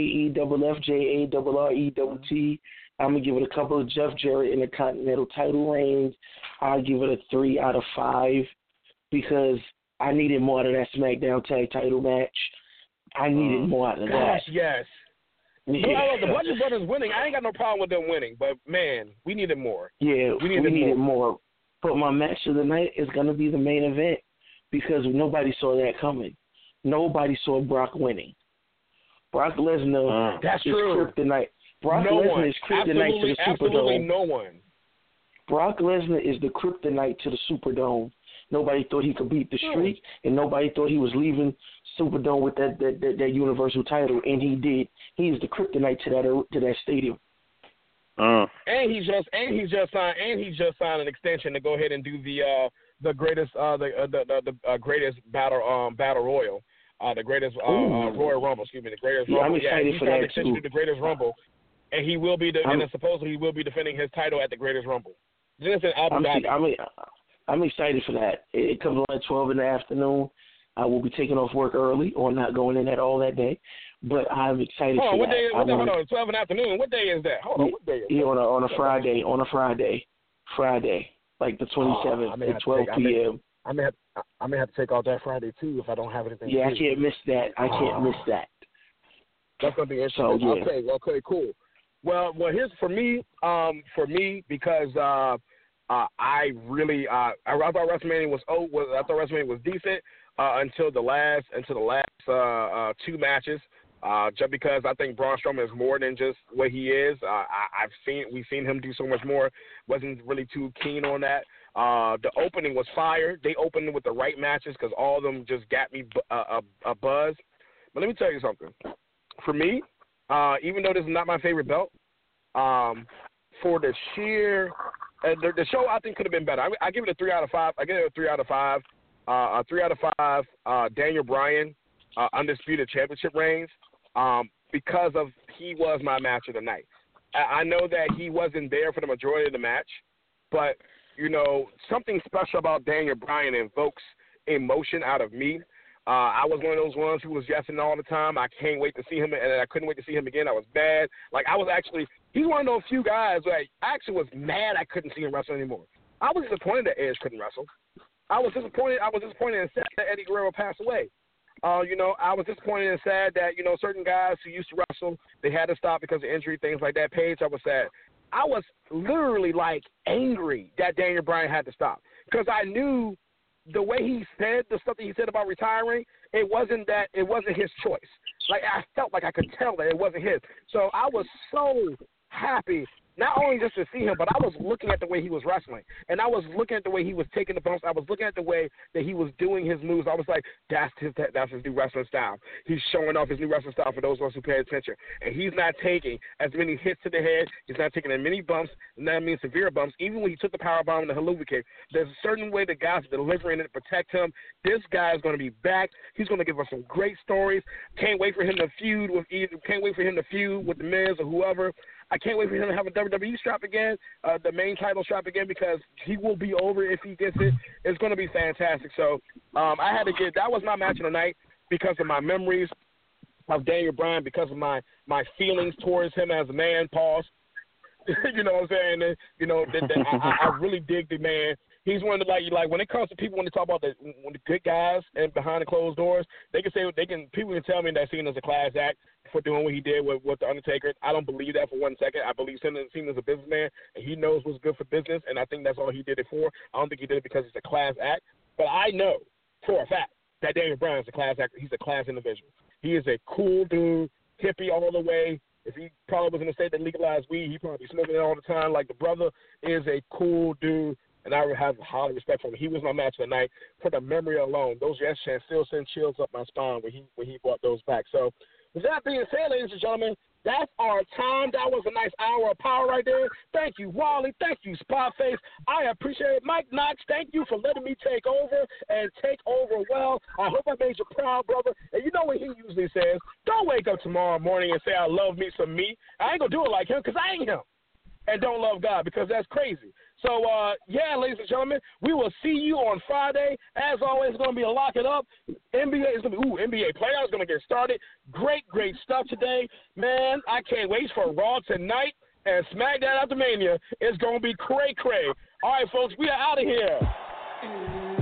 JEFFRET. I'm going to give it a couple of Jeff Jarrett Intercontinental title reigns. I'll give it a 3 out of 5 because I needed more out of that SmackDown tag title match. I needed more out of that. Yes. Yeah. The Bludgeon Brothers winning, I ain't got no problem with them winning, but, man, we needed more. Yeah, we needed more. But my match of the night is going to be the main event because nobody saw that coming. Nobody saw Brock winning. Brock Lesnar is kryptonite. Brock Lesnar is kryptonite to the Superdome. Absolutely no one. Brock Lesnar is the kryptonite to the Superdome. Nobody thought he could beat the Streak, and nobody thought he was leaving Superdome with that Universal title, and he did. He is the kryptonite to that stadium. And he just signed an extension to go ahead and do the greatest greatest battle royal, the greatest Royal Rumble. Excuse me, the greatest Rumble. I'm excited for that too. The greatest Rumble, and he will be supposedly he will be defending his title at the greatest Rumble. I'm excited for that. It comes on at 12 in the afternoon. I will be taking off work early or not going in at all that day. But I'm excited for what that. Day, hold on, 12 in the afternoon. What day is that? Hold on, what day is that? On a Friday, like the 27th at 12 p.m. I may have to take off that Friday too if I don't have anything. Yeah, I can't miss that. That's gonna be interesting. So, yeah. Okay, cool. Well, here's for me because I thought WrestleMania was decent until the last 2 matches. Just because I think Braun Strowman is more than just what he is. We've seen him do so much more. Wasn't really too keen on that. The opening was fire. They opened with the right matches because all of them just got me a buzz. But let me tell you something. For me, even though this is not my favorite belt, for the sheer the show I think could have been better. I give it a 3 out of 5. I give it a 3 out of 5. A 3 out of 5. Daniel Bryan, undisputed championship reigns. Because of he was my match of the night. I know that he wasn't there for the majority of the match, but, something special about Daniel Bryan invokes emotion out of me. I was one of those ones who was yesing all the time. I can't wait to see him, and I couldn't wait to see him again. I was bad. He's one of those few guys where I actually was mad I couldn't see him wrestle anymore. I was disappointed that Edge couldn't wrestle. I was disappointed and sad that Eddie Guerrero passed away. I was disappointed and sad that, certain guys who used to wrestle, they had to stop because of injury, things like that. Paige, I was sad. I was literally, angry that Daniel Bryan had to stop because I knew the way he said the stuff that he said about retiring, it wasn't his choice. I felt like I could tell that it wasn't his. So I was so happy, not only just to see him, but I was looking at the way he was wrestling. And I was looking at the way he was taking the bumps. I was looking at the way that he was doing his moves. I was like, that's his new wrestling style. He's showing off his new wrestling style for those of us who pay attention. And he's not taking as many hits to the head. He's not taking as many bumps, and that means severe bumps. Even when he took the powerbomb and the haluva kick, there's a certain way the guys are delivering it to protect him. This guy is going to be back. He's going to give us some great stories. Can't wait for him to feud with The Miz or whoever. I can't wait for him to have a WWE strap again, the main title strap again, because he will be over if he gets it. It's going to be fantastic. So I had to that was my match of the night because of my memories of Daniel Bryan, because of my feelings towards him as a man, pause. You know what I'm saying? I really dig the man. He's one of the, when it comes to people, when they talk about the good guys and behind the closed doors, people can tell me that Cena's a class act for doing what he did with The Undertaker. I don't believe that for 1 second. I believe Cena's a businessman, and he knows what's good for business, and I think that's all he did it for. I don't think he did it because it's a class act. But I know for a fact that Daniel Bryan is a class act. He's a class individual. He is a cool dude, hippie all the way. If he probably was in a state that legalized weed, he'd probably be smoking it all the time. The brother is a cool dude. and I have high respect for him. He was my match of the night for the memory alone. Those yes chants still send chills up my spine when he brought those back. So with that being said, ladies and gentlemen, that's our time. That was a nice hour of power right there. Thank you, Wally. Thank you, Spotface. I appreciate it. Mike Knox, thank you for letting me take over and take over well. I hope I made you proud, brother. And you know what he usually says, don't wake up tomorrow morning and say I love me some me. I ain't going to do it like him because I ain't him. And don't love God because that's crazy. So, yeah, ladies and gentlemen, we will see you on Friday. As always, it's going to be a lock it up. NBA is going to be, NBA playoffs going to get started. Great stuff today. Man, I can't wait for Raw tonight. And SmackDown After Mania is going to be cray-cray. All right, folks, we are out of here.